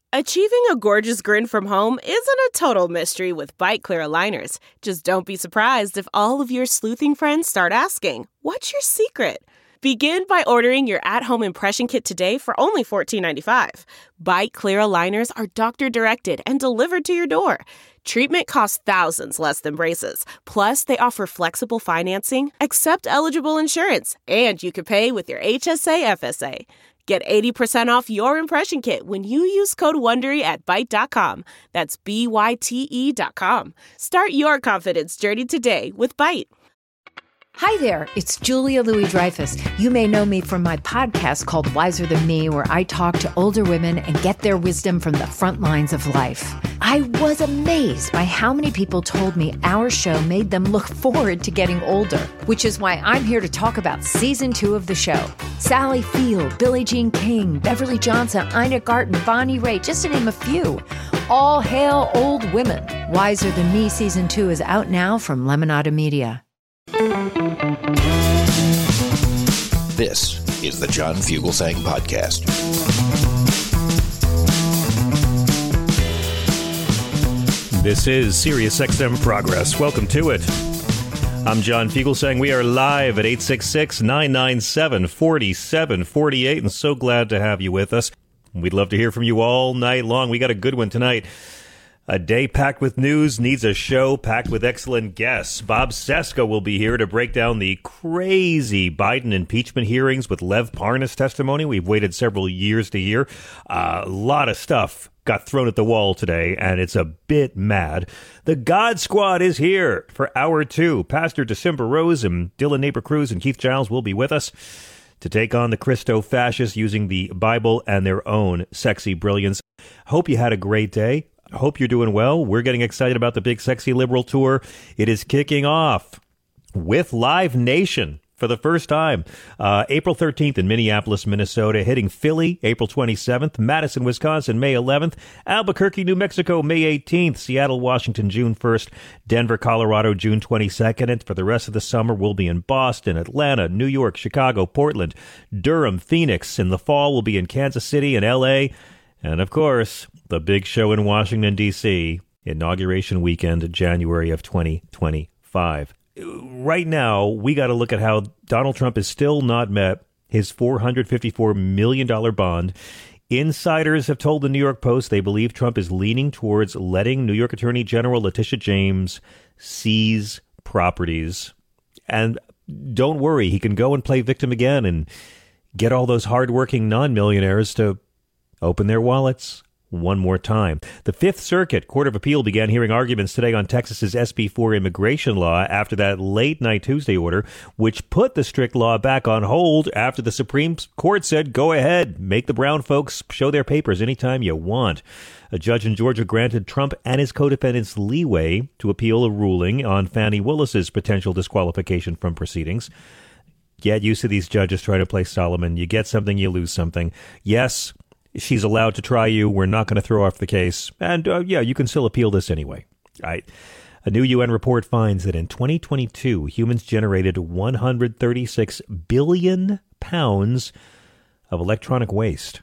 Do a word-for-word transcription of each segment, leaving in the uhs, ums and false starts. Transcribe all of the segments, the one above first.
Achieving a gorgeous grin from home isn't a total mystery with Byte Clear aligners. Just don't be surprised if all of your sleuthing friends start asking, "What's your secret?" Begin by ordering your at-home impression kit today for only fourteen ninety-five. Byte Clear aligners are doctor-directed and delivered to your door. Treatment costs thousands less than braces. Plus, they offer flexible financing, accept eligible insurance, and you can pay with your H S A F S A. Get eighty percent off your impression kit when you use code WONDERY at byte dot com. That's B Y T E dot com. Start your confidence journey today with Byte. Hi there, it's Julia Louis-Dreyfus. You may know me from my podcast called Wiser Than Me, where I talk to older women and get their wisdom from the front lines of life. I was amazed by how many people told me our show made them look forward to getting older, which is why I'm here to talk about season two of the show. Sally Field, Billie Jean King, Beverly Johnson, Ina Garten, Bonnie Raitt, just to name a few. All hail old women. Wiser Than Me season two is out now from Lemonada Media. This is the John Fugelsang Podcast. This is SiriusXM Progress. Welcome to it. I'm John Fugelsang. We are live at eight six six, nine nine seven, four seven four eight, and so glad to have you with us. We'd love to hear from you all night long. We got a good one tonight. A day packed with news needs a show packed with excellent guests. Bob Cesca will be here to break down the crazy Biden impeachment hearings with Lev Parnas testimony. We've waited several years to hear. Uh, a lot of stuff got thrown at the wall today, and it's a bit mad. The God Squad is here for hour two. Pastor December Rose and Dylan Neighbor Cruz and Keith Giles will be with us to take on the Christo-fascists using the Bible and their own sexy brilliance. Hope you had a great day. I hope you're doing well. We're getting excited about the Big Sexy Liberal Tour. It is kicking off with Live Nation for the first time. Uh, April thirteenth in Minneapolis, Minnesota, hitting Philly April twenty-seventh, Madison, Wisconsin, May eleventh, Albuquerque, New Mexico, May eighteenth, Seattle, Washington, June first, Denver, Colorado, June twenty-second. And for the rest of the summer, we'll be in Boston, Atlanta, New York, Chicago, Portland, Durham, Phoenix. In the fall, we'll be in Kansas City and L A, and of course, the big show in Washington, D C, inauguration weekend, January of twenty twenty-five. Right now, we got to look at how Donald Trump has still not met his four hundred fifty-four million dollars bond. Insiders have told the New York Post they believe Trump is leaning towards letting New York Attorney General Letitia James seize properties. And don't worry, he can go and play victim again and get all those hardworking non-millionaires to open their wallets one more time. The Fifth Circuit Court of Appeal began hearing arguments today on Texas's S B four immigration law after that late-night Tuesday order, which put the strict law back on hold after the Supreme Court said, go ahead, make the brown folks show their papers anytime you want. A judge in Georgia granted Trump and his co-defendants leeway to appeal a ruling on Fani Willis's potential disqualification from proceedings. Get used to these judges trying to play Solomon. You get something, you lose something. Yes, she's allowed to try you. We're not going to throw off the case. And, uh, yeah, you can still appeal this anyway. Right. A new U N report finds that in twenty twenty-two, humans generated one hundred thirty-six billion pounds of electronic waste.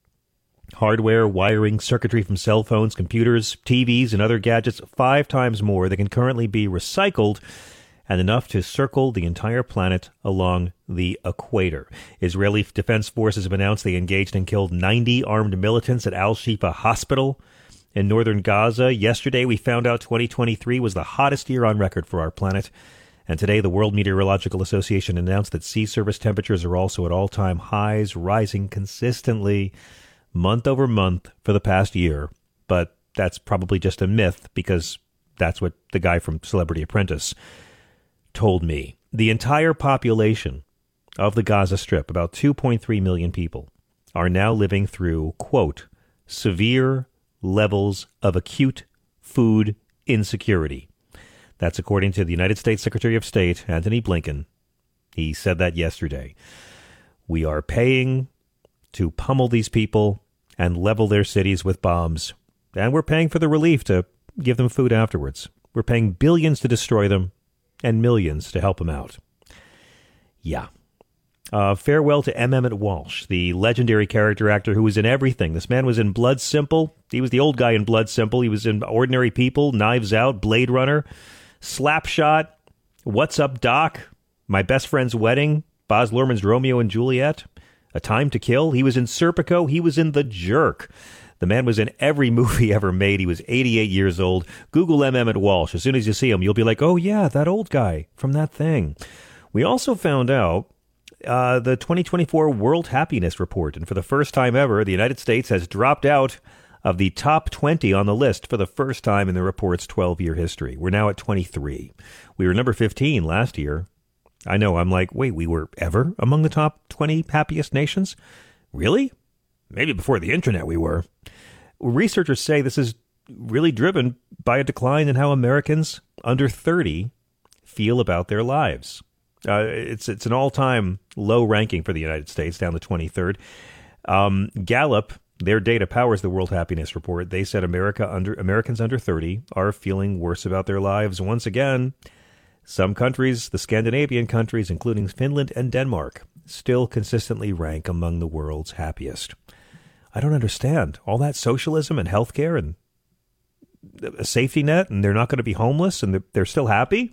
Hardware, wiring, circuitry from cell phones, computers, T Vs, and other gadgets, five times more that can currently be recycled, and enough to circle the entire planet along the equator. Israeli Defense Forces have announced they engaged and killed ninety armed militants at Al-Shifa Hospital in northern Gaza. Yesterday, we found out twenty twenty-three was the hottest year on record for our planet. And today, the World Meteorological Association announced that sea surface temperatures are also at all-time highs, rising consistently month over month for the past year. But that's probably just a myth, because that's what the guy from Celebrity Apprentice told me. The entire population of the Gaza Strip, about two point three million people, are now living through, quote, severe levels of acute food insecurity. That's according to the United States Secretary of State, Antony Blinken. He said that yesterday. We are paying to pummel these people and level their cities with bombs. And we're paying for the relief to give them food afterwards. We're paying billions to destroy them and millions to help them out. Yeah. Uh, farewell to M. Emmett Walsh, the legendary character actor who was in everything. This man was in Blood Simple. He was the old guy in Blood Simple. He was in Ordinary People, Knives Out, Blade Runner, Slapshot, What's Up, Doc, My Best Friend's Wedding, Baz Luhrmann's Romeo and Juliet, A Time to Kill. He was in Serpico. He was in The Jerk. The man was in every movie ever made. He was eighty-eight years old. Google M. Emmett Walsh. As soon as you see him, you'll be like, oh, yeah, that old guy from that thing. We also found out uh, the twenty twenty-four World Happiness Report. And for the first time ever, the United States has dropped out of the top twenty on the list for the first time in the report's twelve-year history. We're now at twenty-three. We were number fifteen last year. I know, I'm like, wait, we were ever among the top twenty happiest nations? Really? Maybe before the internet we were. Researchers say this is really driven by a decline in how Americans under thirty feel about their lives. Uh, it's it's an all-time low ranking for the United States, down to twenty-third. Um, Gallup, their data powers the World Happiness Report. They said America under Americans under thirty are feeling worse about their lives. Once again, some countries, the Scandinavian countries, including Finland and Denmark, still consistently rank among the world's happiest. I don't understand. All that socialism and healthcare and a safety net, and they're not going to be homeless, and they're still happy?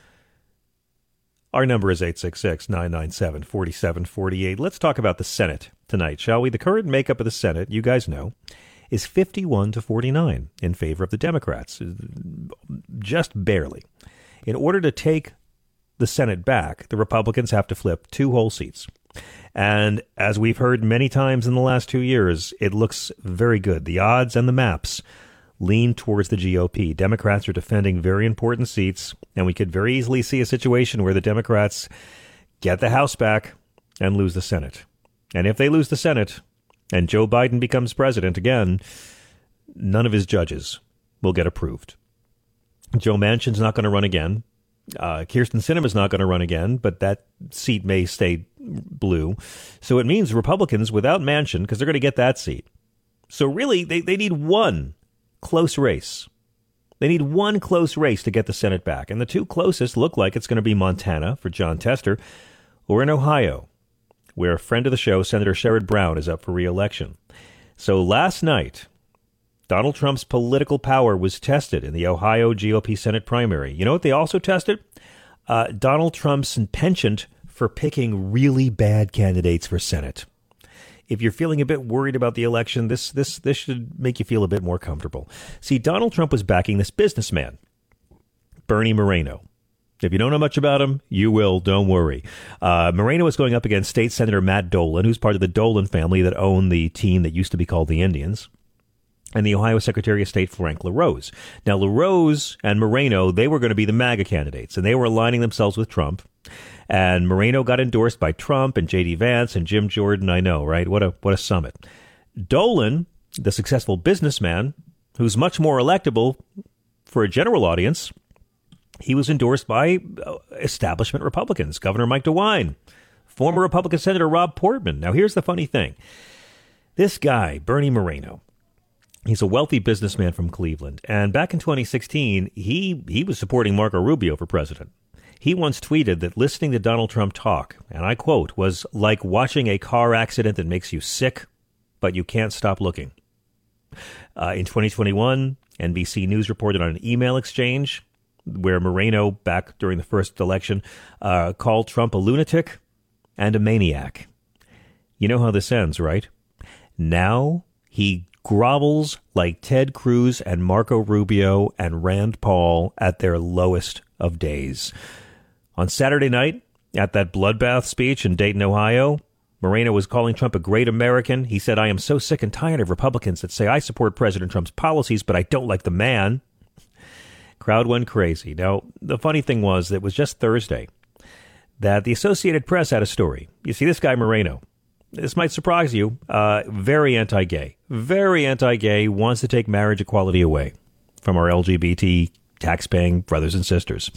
Our number is eight six six, nine nine seven, four seven four eight. Let's talk about the Senate tonight, shall we? The current makeup of the Senate, you guys know, is fifty-one to forty-nine in favor of the Democrats, just barely. In order to take the Senate back, the Republicans have to flip two whole seats. And as we've heard many times in the last two years, it looks very good. The odds and the maps lean towards the G O P. Democrats are defending very important seats, and we could very easily see a situation where the Democrats get the House back and lose the Senate. And if they lose the Senate and Joe Biden becomes president again, none of his judges will get approved. Joe Manchin's not going to run again. Uh, Kyrsten Sinema's not going to run again, but that seat may stay blue. So it means Republicans without Manchin, because they're going to get that seat. So really, they, they need one close race. They need one close race to get the Senate back. And the two closest look like it's going to be Montana for Jon Tester, or in Ohio, where a friend of the show, Senator Sherrod Brown, is up for re-election. So last night, Donald Trump's political power was tested in the Ohio G O P Senate primary. You know what they also tested? Uh, Donald Trump's penchant for picking really bad candidates for Senate. If you're feeling a bit worried about the election, this this this should make you feel a bit more comfortable. See, Donald Trump was backing this businessman, Bernie Moreno. If you don't know much about him, you will. Don't worry. Uh, Moreno was going up against State Senator Matt Dolan, who's part of the Dolan family that owned the team that used to be called the Indians, and the Ohio Secretary of State, Frank LaRose. Now, LaRose and Moreno, they were going to be the MAGA candidates, and they were aligning themselves with Trump. And Moreno got endorsed by Trump and J D Vance and Jim Jordan. I know, right? What a what a summit. Dolan, the successful businessman, who's much more electable for a general audience, he was endorsed by establishment Republicans, Governor Mike DeWine, former Republican Senator Rob Portman. Now, here's the funny thing. This guy, Bernie Moreno, he's a wealthy businessman from Cleveland. And back in twenty sixteen, he, he was supporting Marco Rubio for president. He once tweeted that listening to Donald Trump talk, and I quote, was like watching a car accident that makes you sick, but you can't stop looking. Uh, in twenty twenty-one, N B C News reported on an email exchange where Moreno, back during the first election, uh, called Trump a lunatic and a maniac. You know how this ends, right? Now he grovels like Ted Cruz and Marco Rubio and Rand Paul at their lowest of days. On Saturday night, at that bloodbath speech in Dayton, Ohio, Moreno was calling Trump a great American. He said, "I am so sick and tired of Republicans that say I support President Trump's policies, but I don't like the man." Crowd went crazy. Now, the funny thing was that it was just Thursday that the Associated Press had a story. You see, this guy Moreno, this might surprise you, uh, very anti-gay, very anti-gay, wants to take marriage equality away from our L G B T tax-paying brothers and sisters.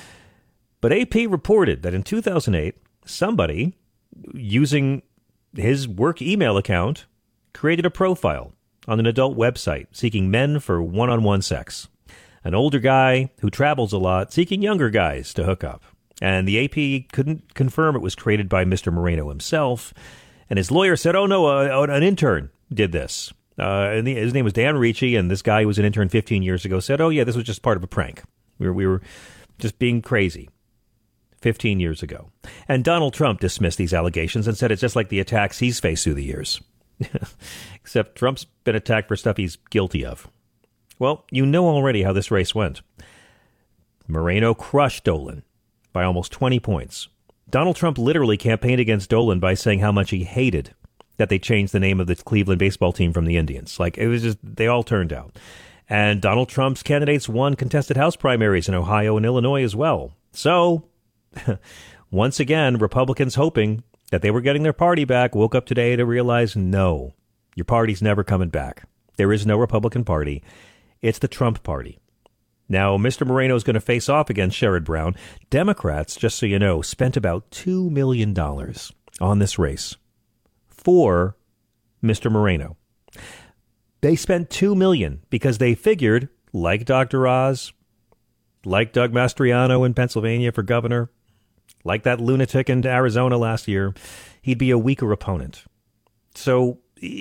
But A P reported that in two thousand eight, somebody using his work email account created a profile on an adult website seeking men for one-on-one sex. An older guy who travels a lot seeking younger guys to hook up. And the A P couldn't confirm it was created by Mister Moreno himself. And his lawyer said, oh, no, uh, an intern did this. Uh, and the, his name was Dan Ricci, and this guy who was an intern fifteen years ago said, oh, yeah, this was just part of a prank. We were, we were just being crazy fifteen years ago. And Donald Trump dismissed these allegations and said it's just like the attacks he's faced through the years. Except Trump's been attacked for stuff he's guilty of. Well, you know already how this race went. Moreno crushed Dolan by almost twenty points. Donald Trump literally campaigned against Dolan by saying how much he hated that they changed the name of the Cleveland baseball team from the Indians. Like, it was just, they all turned out. And Donald Trump's candidates won contested House primaries in Ohio and Illinois as well. So, once again, Republicans hoping that they were getting their party back woke up today to realize, no, your party's never coming back. There is no Republican Party. It's the Trump Party. Now, Mister Moreno is going to face off against Sherrod Brown. Democrats, just so you know, spent about two million dollars on this race for Mister Moreno. They spent two million dollars because they figured, like Doctor Oz, like Doug Mastriano in Pennsylvania for governor, like that lunatic in Arizona last year, he'd be a weaker opponent. So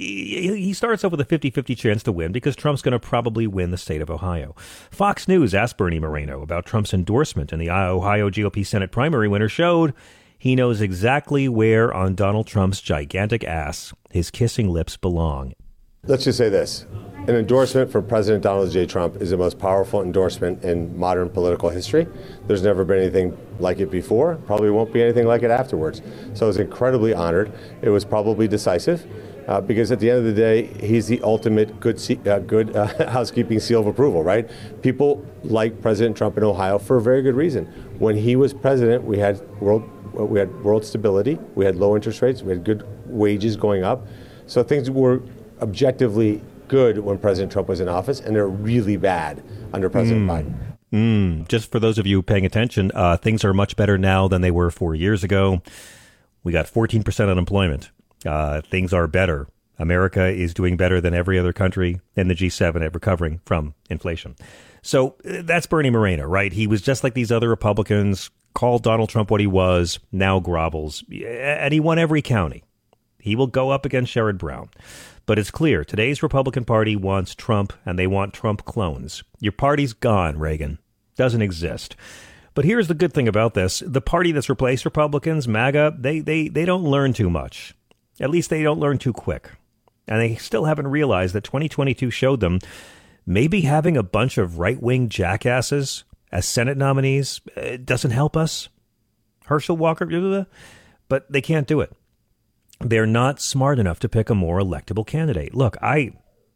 he starts off with a fifty-fifty chance to win because Trump's going to probably win the state of Ohio. Fox News asked Bernie Moreno about Trump's endorsement, and the Ohio G O P Senate primary winner showed he knows exactly where on Donald Trump's gigantic ass his kissing lips belong. Let's just say this. An endorsement from President Donald J. Trump is the most powerful endorsement in modern political history. There's never been anything like it before. Probably won't be anything like it afterwards. So I was incredibly honored. It was probably decisive. Uh, because at the end of the day, he's the ultimate good uh, good uh, housekeeping seal of approval, right? People like President Trump in Ohio for a very good reason. When he was president, we had world we had world stability, we had low interest rates, we had good wages going up. So things were objectively good when President Trump was in office, and they're really bad under President mm. Biden. Mm. Just for those of you paying attention, uh, things are much better now than they were four years ago. We got fourteen percent unemployment. Uh, things are better. America is doing better than every other country in the G seven at recovering from inflation. So uh, that's Bernie Moreno, right? He was just like these other Republicans, called Donald Trump what he was, now grovels. And he won every county. He will go up against Sherrod Brown. But it's clear, today's Republican Party wants Trump, and they want Trump clones. Your party's gone, Reagan. Doesn't exist. But here's the good thing about this. The party that's replaced Republicans, MAGA, they they they don't learn too much. At least they don't learn too quick. And they still haven't realized that twenty twenty-two showed them maybe having a bunch of right-wing jackasses as Senate nominees uh, doesn't help us. Herschel Walker, blah, blah, blah, but they can't do it. They're not smart enough to pick a more electable candidate. Look, I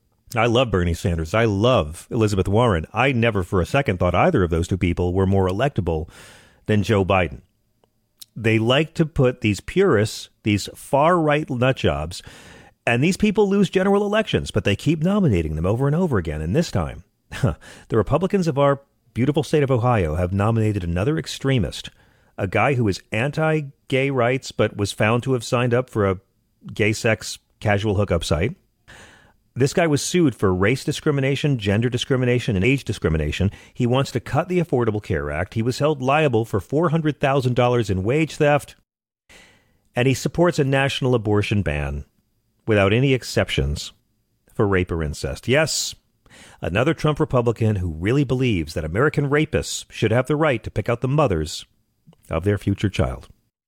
I love Bernie Sanders. I love Elizabeth Warren. I never for a second thought either of those two people were more electable than Joe Biden. They like to put these purists, these far-right nutjobs, and these people lose general elections, but they keep nominating them over and over again. And this time, the Republicans of our beautiful state of Ohio have nominated another extremist, a guy who is anti-gay rights, but was found to have signed up for a gay sex casual hookup site. This guy was sued for race discrimination, gender discrimination, and age discrimination. He wants to cut the Affordable Care Act. He was held liable for four hundred thousand dollars in wage theft. And he supports a national abortion ban without any exceptions for rape or incest. Yes, another Trump Republican who really believes that American rapists should have the right to pick out the mothers of their future child.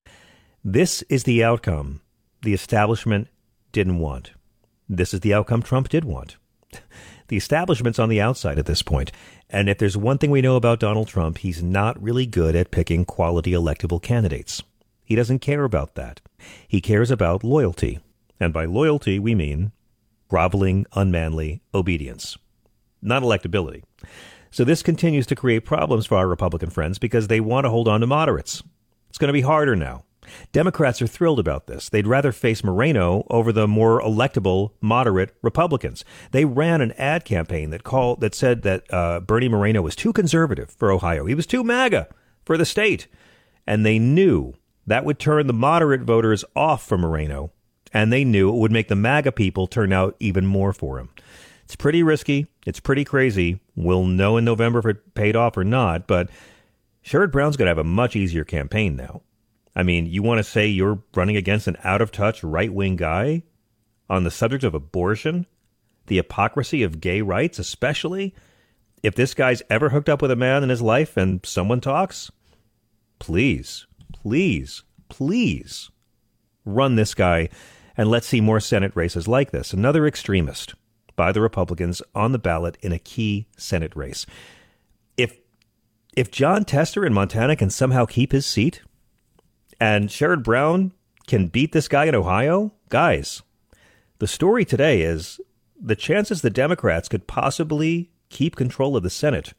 This is the outcome the establishment didn't want. This is the outcome Trump did want. The establishment's on the outside at this point, and if there's one thing we know about Donald Trump, he's not really good at picking quality electable candidates. He doesn't care about that. He cares about loyalty, and by loyalty we mean groveling, unmanly obedience, not electability. So this continues to create problems for our Republican friends because they want to hold on to moderates. It's going to be harder now. Democrats are thrilled about this. They'd rather face Moreno over the more electable, moderate Republicans. They ran an ad campaign that called that said that uh, Bernie Moreno was too conservative for Ohio. He was too MAGA for the state. And they knew that would turn the moderate voters off from Moreno. And they knew it would make the MAGA people turn out even more for him. It's pretty risky. It's pretty crazy. We'll know in November if it paid off or not. But Sherrod Brown's going to have a much easier campaign now. I mean, you want to say you're running against an out-of-touch right-wing guy on the subject of abortion, the hypocrisy of gay rights, especially if this guy's ever hooked up with a man in his life and someone talks? Please, please, please run this guy and let's see more Senate races like this. Another extremist by the Republicans on the ballot in a key Senate race. If if Jon Tester in Montana can somehow keep his seat and Sherrod Brown can beat this guy in Ohio, guys, the story today is the chances the Democrats could possibly keep control of the Senate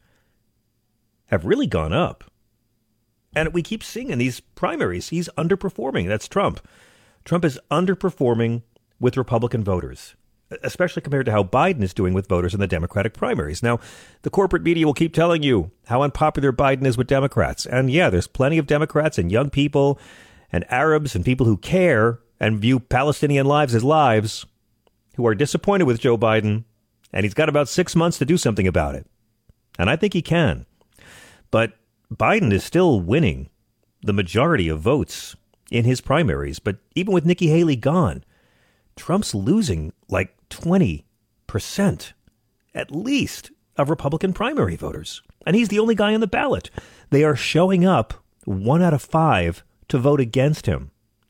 have really gone up. And we keep seeing in these primaries, he's underperforming. That's Trump. Trump is underperforming with Republican voters, especially compared to how Biden is doing with voters in the Democratic primaries. Now, the corporate media will keep telling you how unpopular Biden is with Democrats. And yeah, there's plenty of Democrats and young people and Arabs and people who care and view Palestinian lives as lives who are disappointed with Joe Biden. And he's got about six months to do something about it. And I think he can. But Biden is still winning the majority of votes in his primaries. But even with Nikki Haley gone, Trump's losing like twenty percent at least of Republican primary voters. And he's the only guy on the ballot. They are showing up one out of five to vote against him.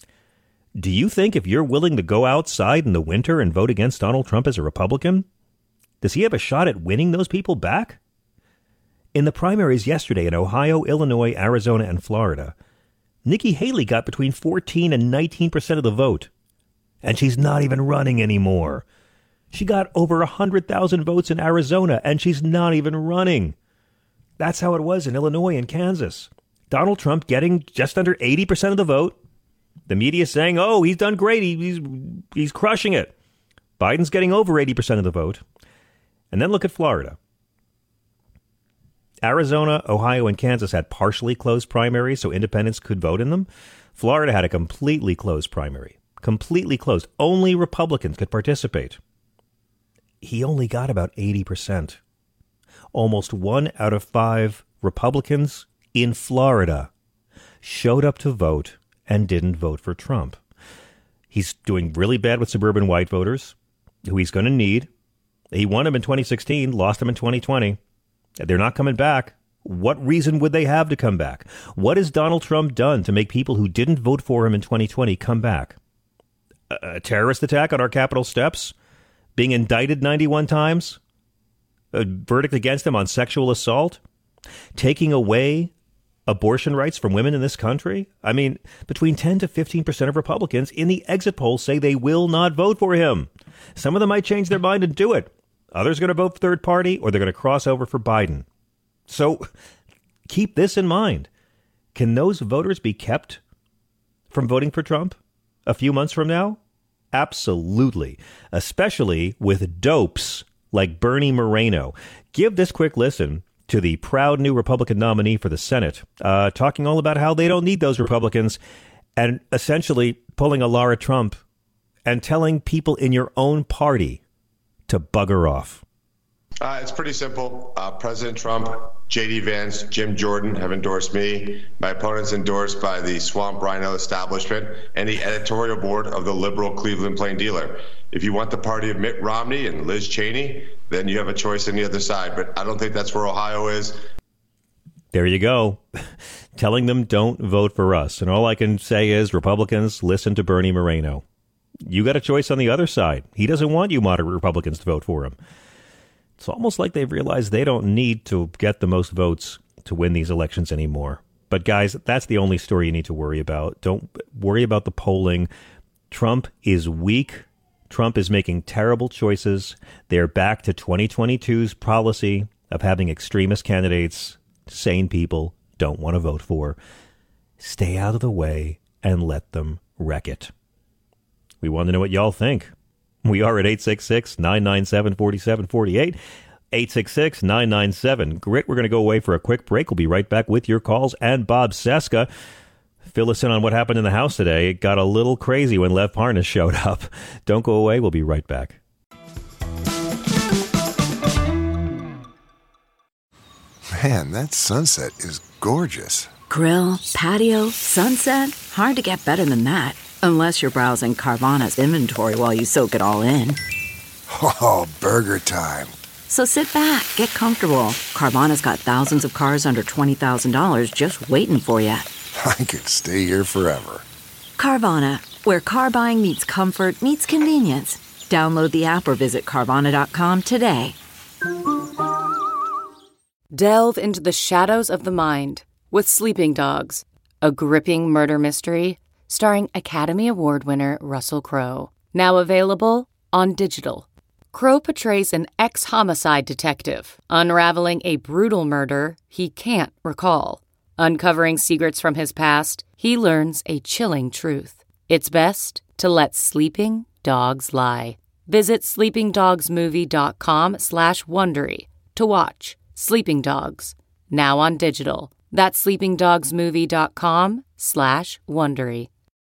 Do you think if you're willing to go outside in the winter and vote against Donald Trump as a Republican, does he have a shot at winning those people back? In the primaries yesterday in Ohio, Illinois, Arizona, and Florida, Nikki Haley got between fourteen and nineteen percent of the vote. And she's not even running anymore. She got over one hundred thousand votes in Arizona, and she's not even running. That's how it was in Illinois and Kansas. Donald Trump getting just under eighty percent of the vote. The media saying, oh, he's done great. He, he's, he's crushing it. Biden's getting over eighty percent of the vote. And then look at Florida. Arizona, Ohio, and Kansas had partially closed primaries, so independents could vote in them. Florida had a completely closed primary. Completely closed. Only Republicans could participate. He only got about eighty percent. Almost one out of five Republicans in Florida showed up to vote and didn't vote for Trump. He's doing really bad with suburban white voters, who he's going to need. He won them in twenty sixteen, lost them in twenty twenty. They're not coming back. What reason would they have to come back? What has Donald Trump done to make people who didn't vote for him in twenty twenty come back? A terrorist attack on our Capitol steps? Being indicted ninety-one times? A verdict against him on sexual assault? Taking away abortion rights from women in this country? I mean, between ten to fifteen percent of Republicans in the exit polls say they will not vote for him. Some of them might change their mind and do it. Others are going to vote for third party, or they're going to cross over for Biden. So keep this in mind. Can those voters be kept from voting for Trump a few months from now? Absolutely. Especially with dopes like Bernie Moreno. Give this quick listen to the proud new Republican nominee for the Senate, uh, talking all about how they don't need those Republicans and essentially pulling a Lara Trump and telling people in your own party to bugger off. Uh, it's pretty simple. Uh, President Trump, J D Vance, Jim Jordan have endorsed me. My opponent's endorsed by the Swamp Rhino establishment and the editorial board of the liberal Cleveland Plain Dealer. If you want the party of Mitt Romney and Liz Cheney, then you have a choice on the other side. But I don't think that's where Ohio is. There you go. Telling them don't vote for us. And all I can say is, Republicans, listen to Bernie Moreno. You got a choice on the other side. He doesn't want you moderate Republicans to vote for him. It's almost like they've realized they don't need to get the most votes to win these elections anymore. But guys, that's the only story you need to worry about. Don't worry about the polling. Trump is weak. Trump is making terrible choices. They're back to twenty twenty-two's policy of having extremist candidates sane people don't want to vote for. Stay out of the way and let them wreck it. We want to know what y'all think. We are at eight six six, nine nine seven, four seven four eight, eight six six, nine nine seven, GRIT. We're going to go away for a quick break. We'll be right back with your calls and Bob Cesca. Fill us in on what happened in the House today. It got a little crazy when Lev Parnas showed up. Don't go away. We'll be right back. Man, that sunset is gorgeous. Grill, patio, sunset. Hard to get better than that. Unless you're browsing Carvana's inventory while you soak it all in. Oh, burger time. So sit back, get comfortable. Carvana's got thousands of cars under twenty thousand dollars just waiting for you. I could stay here forever. Carvana, where car buying meets comfort meets convenience. Download the app or visit Carvana dot com today. Delve into the shadows of the mind with Sleeping Dogs, a gripping murder mystery starring Academy Award winner Russell Crowe. Now available on digital. Crowe portrays an ex-homicide detective unraveling a brutal murder he can't recall. Uncovering secrets from his past, he learns a chilling truth. It's best to let sleeping dogs lie. Visit sleepingdogsmovie.com slash Wondery to watch Sleeping Dogs, now on digital. That's sleepingdogsmovie.com slash Wondery.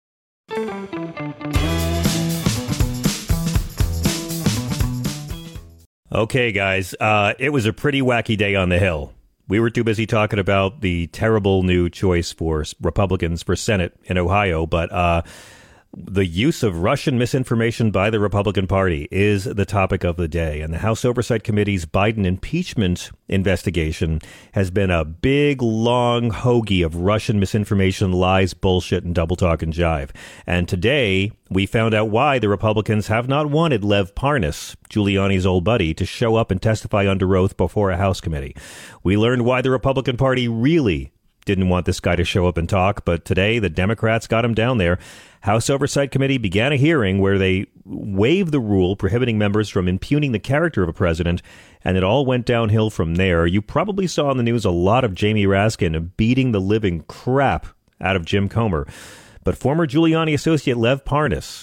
Okay, guys, uh, it was a pretty wacky day on the Hill. We were too busy talking about the terrible new choice for Republicans for Senate in Ohio, but uh, the use of Russian misinformation by the Republican Party is the topic of the day. And the House Oversight Committee's Biden impeachment investigation has been a big, long hoagie of Russian misinformation, lies, bullshit, and double talk and jive. And today, we found out why the Republicans have not wanted Lev Parnas, Giuliani's old buddy, to show up and testify under oath before a House committee. We learned why the Republican Party really didn't want this guy to show up and talk, but today the Democrats got him down there. House Oversight Committee began a hearing where they waived the rule prohibiting members from impugning the character of a president, and it all went downhill from there. You probably saw on the news a lot of Jamie Raskin beating the living crap out of Jim Comer. But former Giuliani associate Lev Parnas,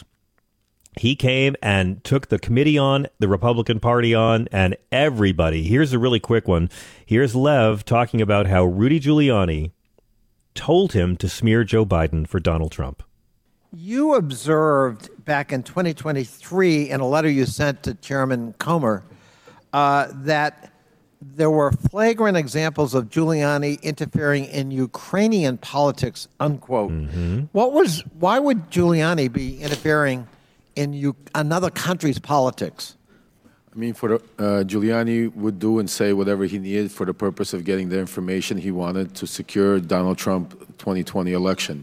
he came and took the committee on, the Republican Party on, and everybody. Here's a really quick one. Here's Lev talking about how Rudy Giuliani told him to smear Joe Biden for Donald Trump. You observed back in twenty twenty-three in a letter you sent to Chairman Comer uh, that there were flagrant examples of Giuliani interfering in Ukrainian politics, unquote. Mm-hmm. What was? Why would Giuliani be interfering in U- another country's politics? I mean, for the, uh, Giuliani would do and say whatever he needed for the purpose of getting the information he wanted to secure Donald Trump twenty twenty election.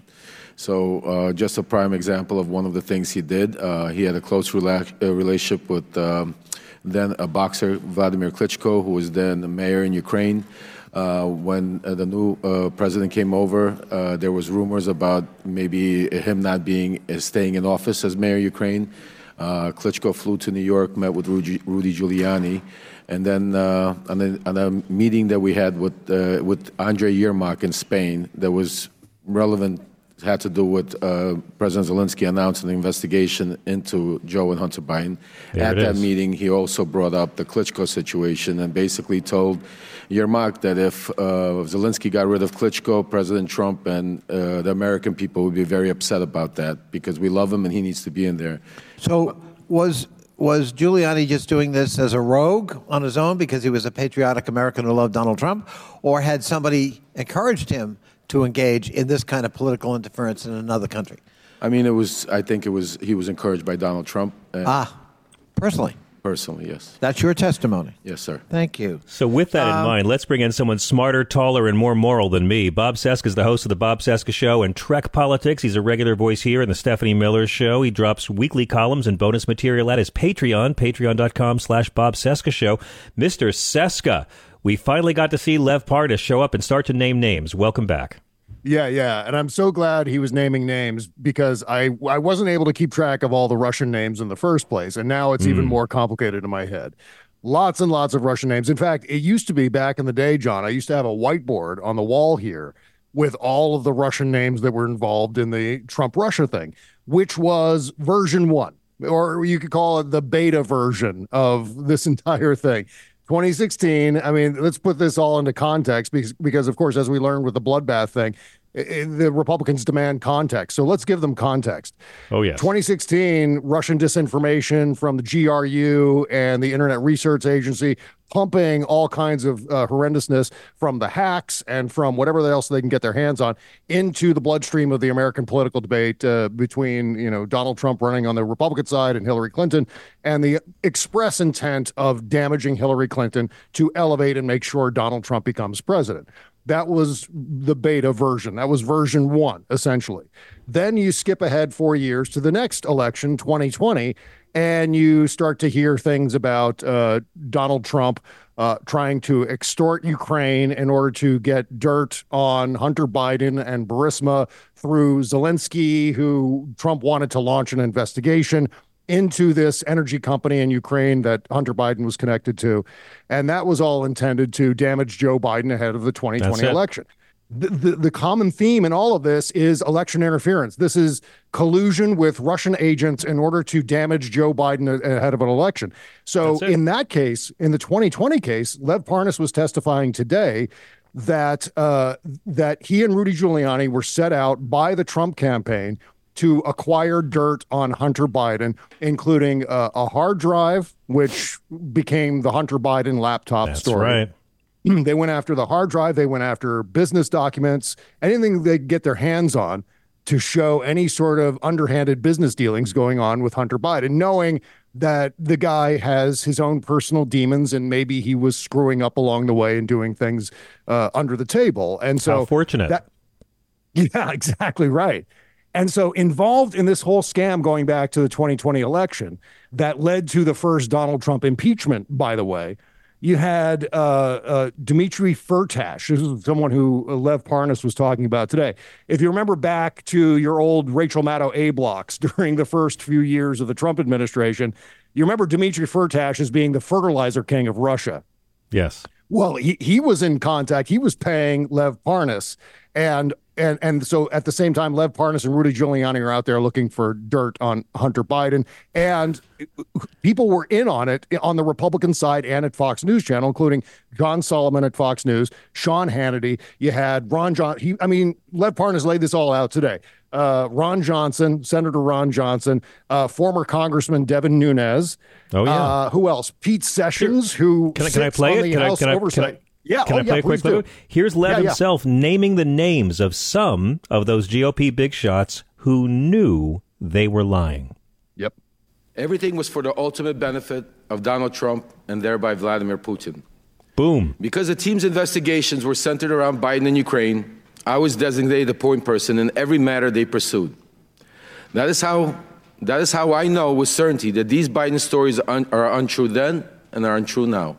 So uh, just a prime example of one of the things he did. Uh, he had a close rela- uh, relationship with um, then a boxer, Vladimir Klitschko, who was then the mayor in Ukraine. Uh, when uh, the new uh, president came over, uh, there was rumors about maybe him not being uh, staying in office as mayor of Ukraine. Uh, Klitschko flew to New York, met with Rudy, Rudy Giuliani, and then uh, on, a, on a meeting that we had with uh, with Andrei Yermak in Spain, that was relevant, had to do with uh, President Zelensky announcing an investigation into Joe and Hunter Biden. There At it that is. meeting, he also brought up the Klitschko situation and basically told Yermak that if uh, Zelensky got rid of Klitschko, President Trump and uh, the American people would be very upset about that because we love him and he needs to be in there. So was was Giuliani just doing this as a rogue on his own because he was a patriotic American who loved Donald Trump, or had somebody encouraged him to engage in this kind of political interference in another country? I mean, it was. I think it was. He was encouraged by Donald Trump. Uh, Ah, personally. Personally, yes. That's your testimony. Yes, sir. Thank you. So with that in Um, mind, let's bring in someone smarter, taller, and more moral than me. Bob Cesca is the host of the Bob Cesca Show and Trek Politics. He's a regular voice here in the Stephanie Miller Show. He drops weekly columns and bonus material at his Patreon, patreon.com slash Bob Cesca Show. Mister Cesca, we finally got to see Lev Parnas show up and start to name names. Welcome back. Yeah, yeah. And I'm so glad he was naming names because I I wasn't able to keep track of all the Russian names in the first place. And now it's mm. even more complicated in my head. Lots and lots of Russian names. In fact, it used to be back in the day, John, I used to have a whiteboard on the wall here with all of the Russian names that were involved in the Trump-Russia thing, which was version one, or you could call it the beta version of this entire thing. twenty sixteen, I mean, let's put this all into context because, because, of course, as we learned with the bloodbath thing, the Republicans demand context. So let's give them context. Oh, yes. twenty sixteen, Russian disinformation from the G R U and the Internet Research Agency, pumping all kinds of uh, horrendousness from the hacks and from whatever else they can get their hands on into the bloodstream of the American political debate uh, between, you know, Donald Trump running on the Republican side and Hillary Clinton, and the express intent of damaging Hillary Clinton to elevate and make sure Donald Trump becomes president. That was the beta version. That was version one, essentially. Then you skip ahead four years to the next election, twenty twenty, and you start to hear things about uh, Donald Trump uh, trying to extort Ukraine in order to get dirt on Hunter Biden and Burisma through Zelensky, who Trump wanted to launch an investigation into this energy company in Ukraine that Hunter Biden was connected to. And that was all intended to damage Joe Biden ahead of the twenty twenty election. The, the, the common theme in all of this is election interference. This is collusion with Russian agents in order to damage Joe Biden ahead of an election. So in that case, in the twenty twenty case, Lev Parnas was testifying today that uh, that he and Rudy Giuliani were set out by the Trump campaign to acquire dirt on Hunter Biden, including uh, a hard drive, which became the Hunter Biden laptop That's story. Right. They went after the hard drive. They went after business documents, anything they could get their hands on to show any sort of underhanded business dealings going on with Hunter Biden, knowing that the guy has his own personal demons and maybe he was screwing up along the way and doing things uh, under the table. And so, how fortunate. That, yeah, exactly right. And so involved in this whole scam going back to the twenty twenty election that led to the first Donald Trump impeachment, by the way, you had uh, uh, Dmitry Firtash. This is someone who Lev Parnas was talking about today. If you remember back to your old Rachel Maddow A blocks during the first few years of the Trump administration, you remember Dmitry Firtash as being the fertilizer king of Russia. Yes. Well, he, he was in contact. He was paying Lev Parnas. And and and so at the same time, Lev Parnas and Rudy Giuliani are out there looking for dirt on Hunter Biden. And people were in on it on the Republican side and at Fox News Channel, including John Solomon at Fox News, Sean Hannity. You had Ron John. He, I mean, Lev Parnas laid this all out today. Uh, Ron Johnson, Senator Ron Johnson, uh, former Congressman Devin Nunes. Oh, yeah. Uh, who else? Pete Sessions, who can I, can I play it? Can I, can, I, can I? Yeah, Can oh, I play yeah, a quick clip? Here's Lev yeah, yeah. himself naming the names of some of those G O P big shots who knew they were lying. Yep. Everything was for the ultimate benefit of Donald Trump and thereby Vladimir Putin. Boom. Because the team's investigations were centered around Biden and Ukraine, I was designated the point person in every matter they pursued. That is how, that is how I know with certainty that these Biden stories are, un, are untrue then and are untrue now.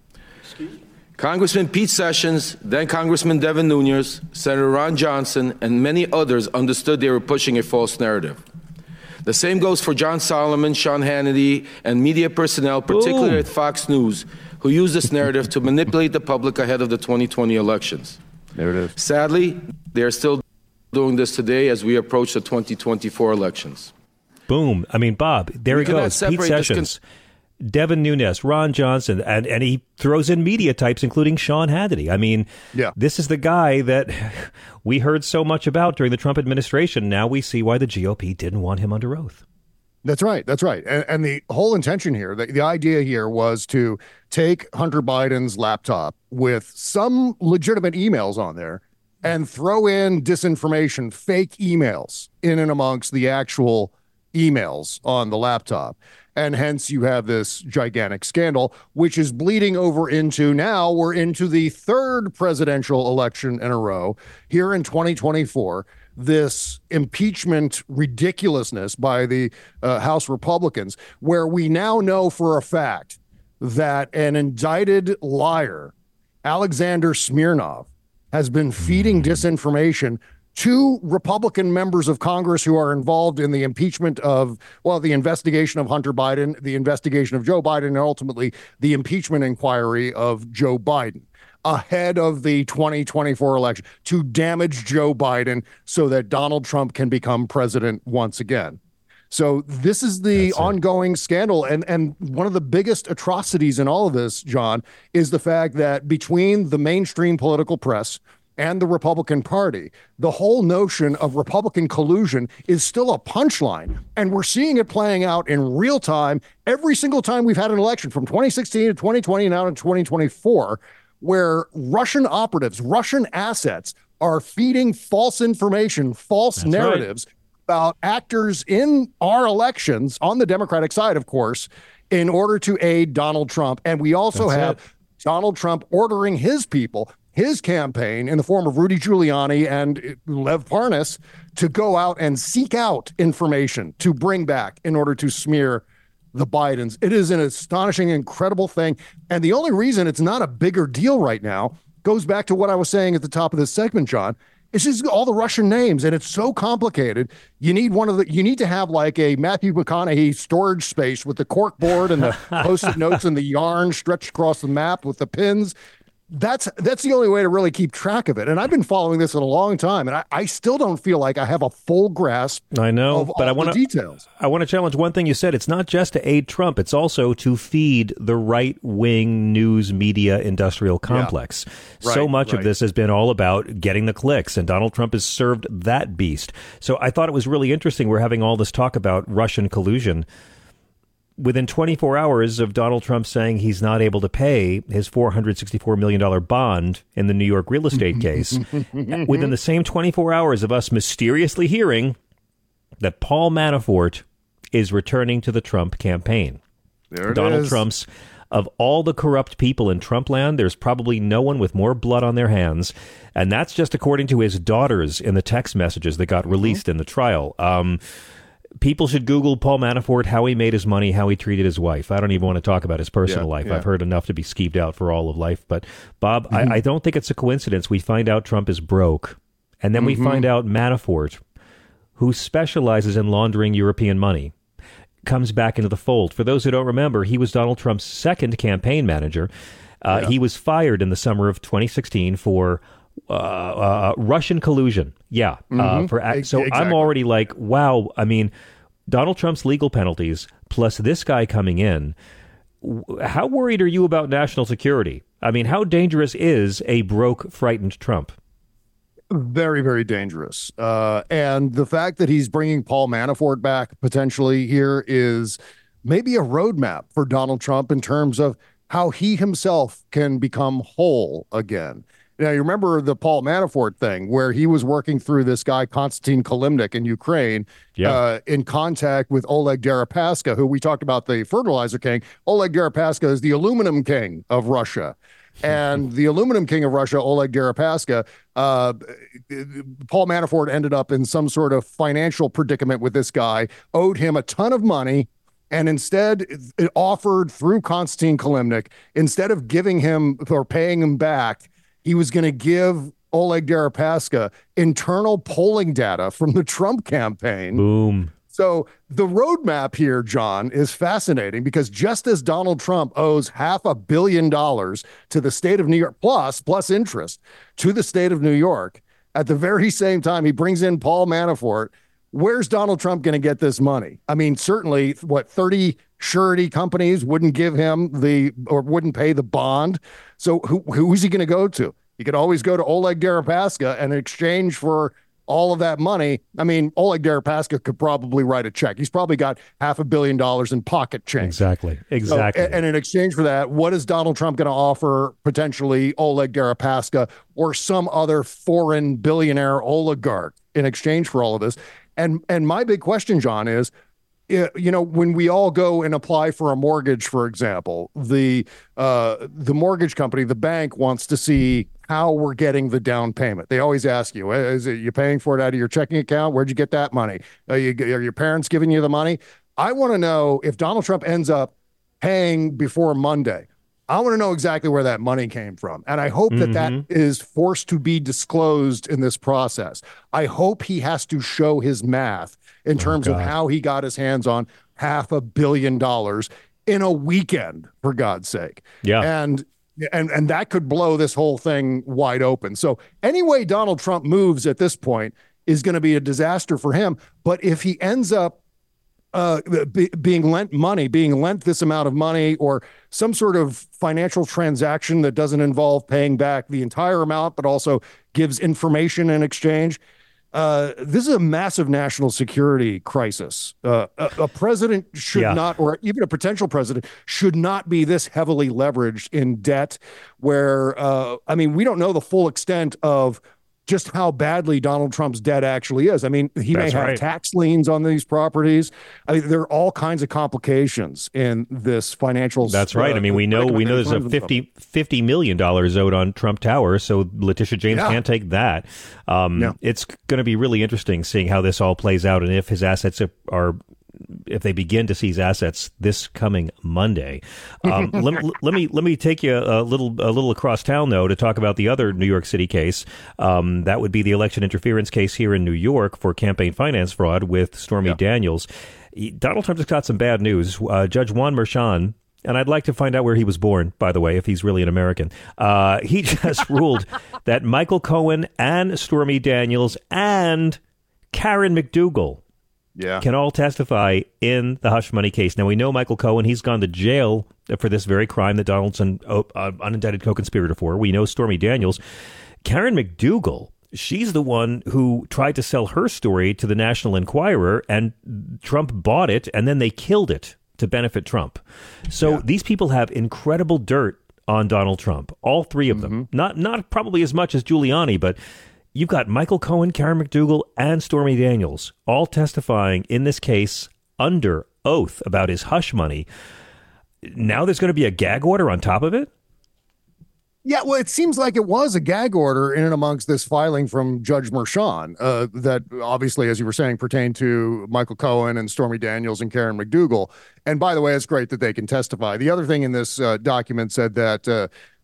Congressman Pete Sessions, then Congressman Devin Nunes, Senator Ron Johnson, and many others understood they were pushing a false narrative. The same goes for John Solomon, Sean Hannity, and media personnel, particularly Boom. at Fox News, who used this narrative to manipulate the public ahead of the twenty twenty elections. There it is. Sadly, they are still doing this today as we approach the twenty twenty-four elections. Boom. I mean, Bob, there we he goes. Pete Sessions. Devin Nunes, Ron Johnson, and, and he throws in media types, including Sean Hannity. I mean, yeah. This is the guy that we heard so much about during the Trump administration. Now we see why the G O P didn't want him under oath. That's right. That's right. And, and the whole intention here, the, the idea here was to take Hunter Biden's laptop with some legitimate emails on there and throw in disinformation, fake emails in and amongst the actual emails on the laptop. And hence you have this gigantic scandal, which is bleeding over into now we're into the third presidential election in a row here in twenty twenty-four. This impeachment ridiculousness by the uh, House Republicans, where we now know for a fact that an indicted liar, Alexander Smirnov, has been feeding disinformation to Republican members of Congress who are involved in the impeachment of, well, the investigation of Hunter Biden, the investigation of Joe Biden, and ultimately the impeachment inquiry of Joe Biden ahead of the twenty twenty-four election to damage Joe Biden so that Donald Trump can become president once again. So this is the That's ongoing it. scandal. And, and one of the biggest atrocities in all of this, John, is the fact that between the mainstream political press and the Republican Party. The whole notion of Republican collusion is still a punchline, and we're seeing it playing out in real time every single time we've had an election from twenty sixteen to twenty twenty and now to twenty twenty-four, where Russian operatives, Russian assets are feeding false information, false That's narratives right. about actors in our elections on the Democratic side, of course, in order to aid Donald Trump. And we also That's have it. Donald Trump ordering his people, his campaign in the form of Rudy Giuliani and Lev Parnas, to go out and seek out information to bring back in order to smear the Bidens. It is an astonishing, incredible thing. And the only reason it's not a bigger deal right now goes back to what I was saying at the top of this segment, John. It's just all the Russian names, and it's so complicated. You need one of the, you need to have like a Matthew McConaughey storage space with the cork board and the post-it notes and the yarn stretched across the map with the pins. That's that's the only way to really keep track of it. And I've been following this in a long time, and I, I still don't feel like I have a full grasp. I know, of but all I want the details. I want to challenge one thing you said. It's not just to aid Trump; it's also to feed the right-wing news media industrial complex. Yeah. So Right, much right. of this has been all about getting the clicks, and Donald Trump has served that beast. So I thought it was really interesting. We're having all this talk about Russian collusion. Within twenty-four hours of Donald Trump saying he's not able to pay his four hundred sixty-four million dollars bond in the New York real estate case, within the same twenty-four hours of us mysteriously hearing that Paul Manafort is returning to the Trump campaign. There it Donald is. Trump's, of all the corrupt people in Trump land, there's probably no one with more blood on their hands. And that's just according to his daughters in the text messages that got released Mm-hmm. in the trial. Um, People should Google Paul Manafort, how he made his money, how he treated his wife. I don't even want to talk about his personal Yeah, life. yeah. I've heard enough to be skeeved out for all of life. But, Bob, I, I don't think it's a coincidence we find out Trump is broke, and then we find out Manafort, who specializes in laundering European money, comes back into the fold. For those who don't remember, he was Donald Trump's second campaign manager. Uh, He was fired in the summer of twenty sixteen for uh, uh, Russian collusion. Yeah. Uh, for ac- So I'm Exactly. already like, wow. I mean, Donald Trump's legal penalties plus this guy coming in. w- How worried are you about national security? I mean, how dangerous is a broke, frightened Trump? Very, very dangerous. Uh, and the fact that he's bringing Paul Manafort back potentially here is maybe a roadmap for Donald Trump in terms of how he himself can become whole again. Now, you remember the Paul Manafort thing where he was working through this guy, Konstantin Kalimnik in Ukraine, Yeah. uh, in contact with Oleg Deripaska, who we talked about, the fertilizer king. Oleg Deripaska is the aluminum king of Russia. And the aluminum king of Russia, Oleg Deripaska, uh, Paul Manafort ended up in some sort of financial predicament with this guy, owed him a ton of money, and instead it offered through Konstantin Kalimnik, instead of giving him or paying him back, he was going to give Oleg Deripaska internal polling data from the Trump campaign. Boom. So the roadmap here, John, is fascinating because just as Donald Trump owes half a billion dollars to the state of New York, plus, plus interest to the state of New York, at the very same time he brings in Paul Manafort, where's Donald Trump going to get this money? I mean, certainly, what, thirty surety companies wouldn't give him the, or wouldn't pay the bond. So who who's he going to go to? He could always go to Oleg Deripaska, and in exchange for all of that money, I mean, Oleg Deripaska could probably write a check. He's probably got half a billion dollars in pocket change. Exactly. Exactly. So, and in exchange for that, what is Donald Trump going to offer potentially Oleg Deripaska or some other foreign billionaire oligarch in exchange for all of this? And and my big question, John, is, you know, when we all go and apply for a mortgage, for example, the uh, the mortgage company, the bank wants to see how we're getting the down payment. They always ask you, is it you paying for it out of your checking account? Where'd you get that money? Are, you, are your parents giving you the money? I want to know if Donald Trump ends up paying before Monday. I want to know exactly where that money came from. And I hope that that is forced to be disclosed in this process. I hope he has to show his math in terms of how he got his hands on half a billion dollars in a weekend, for God's sake. Yeah. And and and that could blow this whole thing wide open. So any way Donald Trump moves at this point is going to be a disaster for him. But if he ends up uh, be, being lent money, being lent this amount of money, or some sort of financial transaction that doesn't involve paying back the entire amount, but also gives information in exchange. Uh, this is a massive national security crisis. Uh, a, a president should Yeah. not, or even a potential president, should not be this heavily leveraged in debt where, uh, I mean, we don't know the full extent of just how badly Donald Trump's debt actually is. I mean, he That's may have right. tax liens on these properties. I mean, there are all kinds of complications in this financial. That's right. uh, I mean, we know we know there's a predicament that he finds himself in. fifty million dollars owed on Trump Tower, so Letitia James Yeah. can't take that. Um, Yeah. It's going to be really interesting seeing how this all plays out and if his assets are, are if they begin to seize assets this coming Monday. Um, let, let me let me take you a little a little across town though to talk about the other New York City case. Um, that would be the election interference case here in New York for campaign finance fraud with Stormy Yeah. Daniels. He- Donald Trump has got some bad news. Uh, Judge Juan Merchan. And I'd like to find out where he was born, by the way, if he's really an American. Uh, he just ruled that Michael Cohen and Stormy Daniels and Karen McDougal Yeah. can all testify in the hush money case. Now, we know Michael Cohen, he's gone to jail for this very crime that Donald's an uh, unindicted co-conspirator for. We know Stormy Daniels. Karen McDougal, she's the one who tried to sell her story to the National Enquirer, and Trump bought it, and then they killed it to benefit Trump. So Yeah. these people have incredible dirt on Donald Trump, all three of them. Not not probably as much as Giuliani, but you've got Michael Cohen, Karen McDougal, and Stormy Daniels all testifying in this case under oath about his hush money. Now there's going to be a gag order on top of it? Yeah, well, it seems like it was a gag order in and amongst this filing from Judge Merchan uh, that obviously, as you were saying, pertained to Michael Cohen and Stormy Daniels and Karen McDougal. And by the way, it's great that they can testify. The other thing in this uh, document said that uh,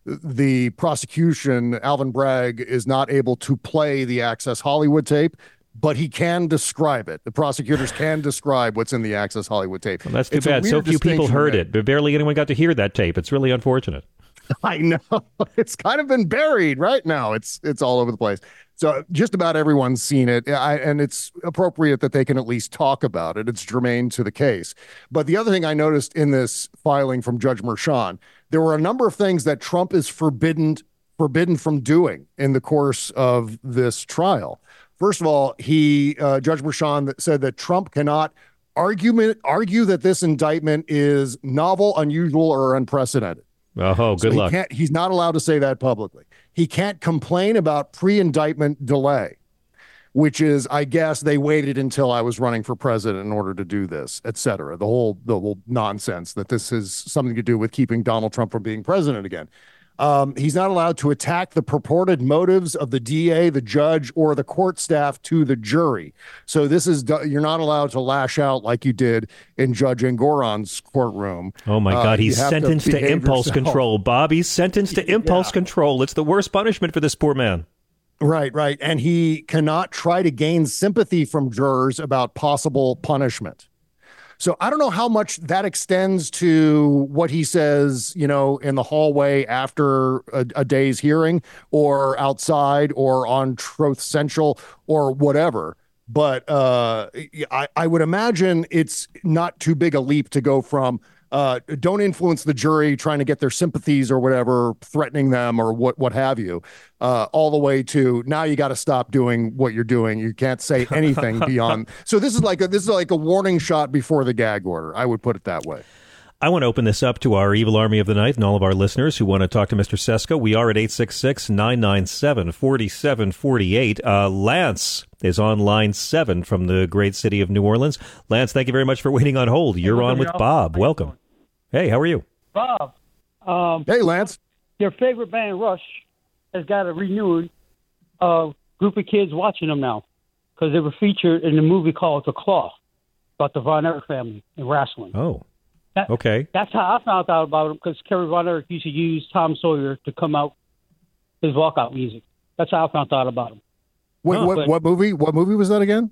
the prosecution, Alvin Bragg, is not able to play the Access Hollywood tape, but he can describe it. The prosecutors can describe what's in the Access Hollywood tape. Well, that's too It's a bad. So weird few people distinction heard there. it, but barely anyone got to hear that tape. It's really unfortunate. I know. It's kind of been buried right now. It's it's all over the place. So just about everyone's seen it. I, and it's appropriate that they can at least talk about it. It's germane to the case. But the other thing I noticed in this filing from Judge Merchan, there were a number of things that Trump is forbidden forbidden from doing in the course of this trial. First of all, he uh, Judge Merchan said that Trump cannot argument argue that this indictment is novel, unusual, or unprecedented. Oh, good So he luck. can't- he's not allowed to say that publicly. He can't complain about pre-indictment delay, which is, I guess, they waited until I was running for president in order to do this, et cetera. The whole the whole nonsense that this is something to do with keeping Donald Trump from being president again. Um, he's not allowed to attack the purported motives of the D A, the judge, or the court staff to the jury. So this is, you're not allowed to lash out like you did in Judge Engoron's courtroom. Oh, my Uh, God. you He's have to sentenced to, behave impulse yourself. control, Bob. He's sentenced to impulse Yeah. control. It's the worst punishment for this poor man. Right, right. And he cannot try to gain sympathy from jurors about possible punishment. So I don't know how much that extends to what he says, you know, in the hallway after a, a day's hearing, or outside, or on Truth Central, or whatever. But uh, I, I would imagine it's not too big a leap to go from uh, don't influence the jury, trying to get their sympathies or whatever, threatening them or what what have you, uh, all the way to now you got to stop doing what you're doing. You can't say anything beyond. So this is like a, this is like a warning shot before the gag order. I would put it that way. I want to open this up to our evil army of the night and all of our listeners who want to talk to Mister Sesko. We are at eight six six, nine nine seven, four seven four eight. Uh, Lance is on line seven from the great city of New Orleans. Lance, thank you very much for waiting on hold. You're on with Bob. Welcome. Hey, how are you? Bob. Um, hey, Lance. Your favorite band, Rush, has got a renewed uh, group of kids watching them now because they were featured in a movie called The Claw about the Von Erich family in wrestling. Oh, that, okay. That's how I found out about them because Kerry Von Erich used to use Tom Sawyer to come out his walkout music. That's how I found out about him. Wait, Huh. what, But- what movie? What movie was that again?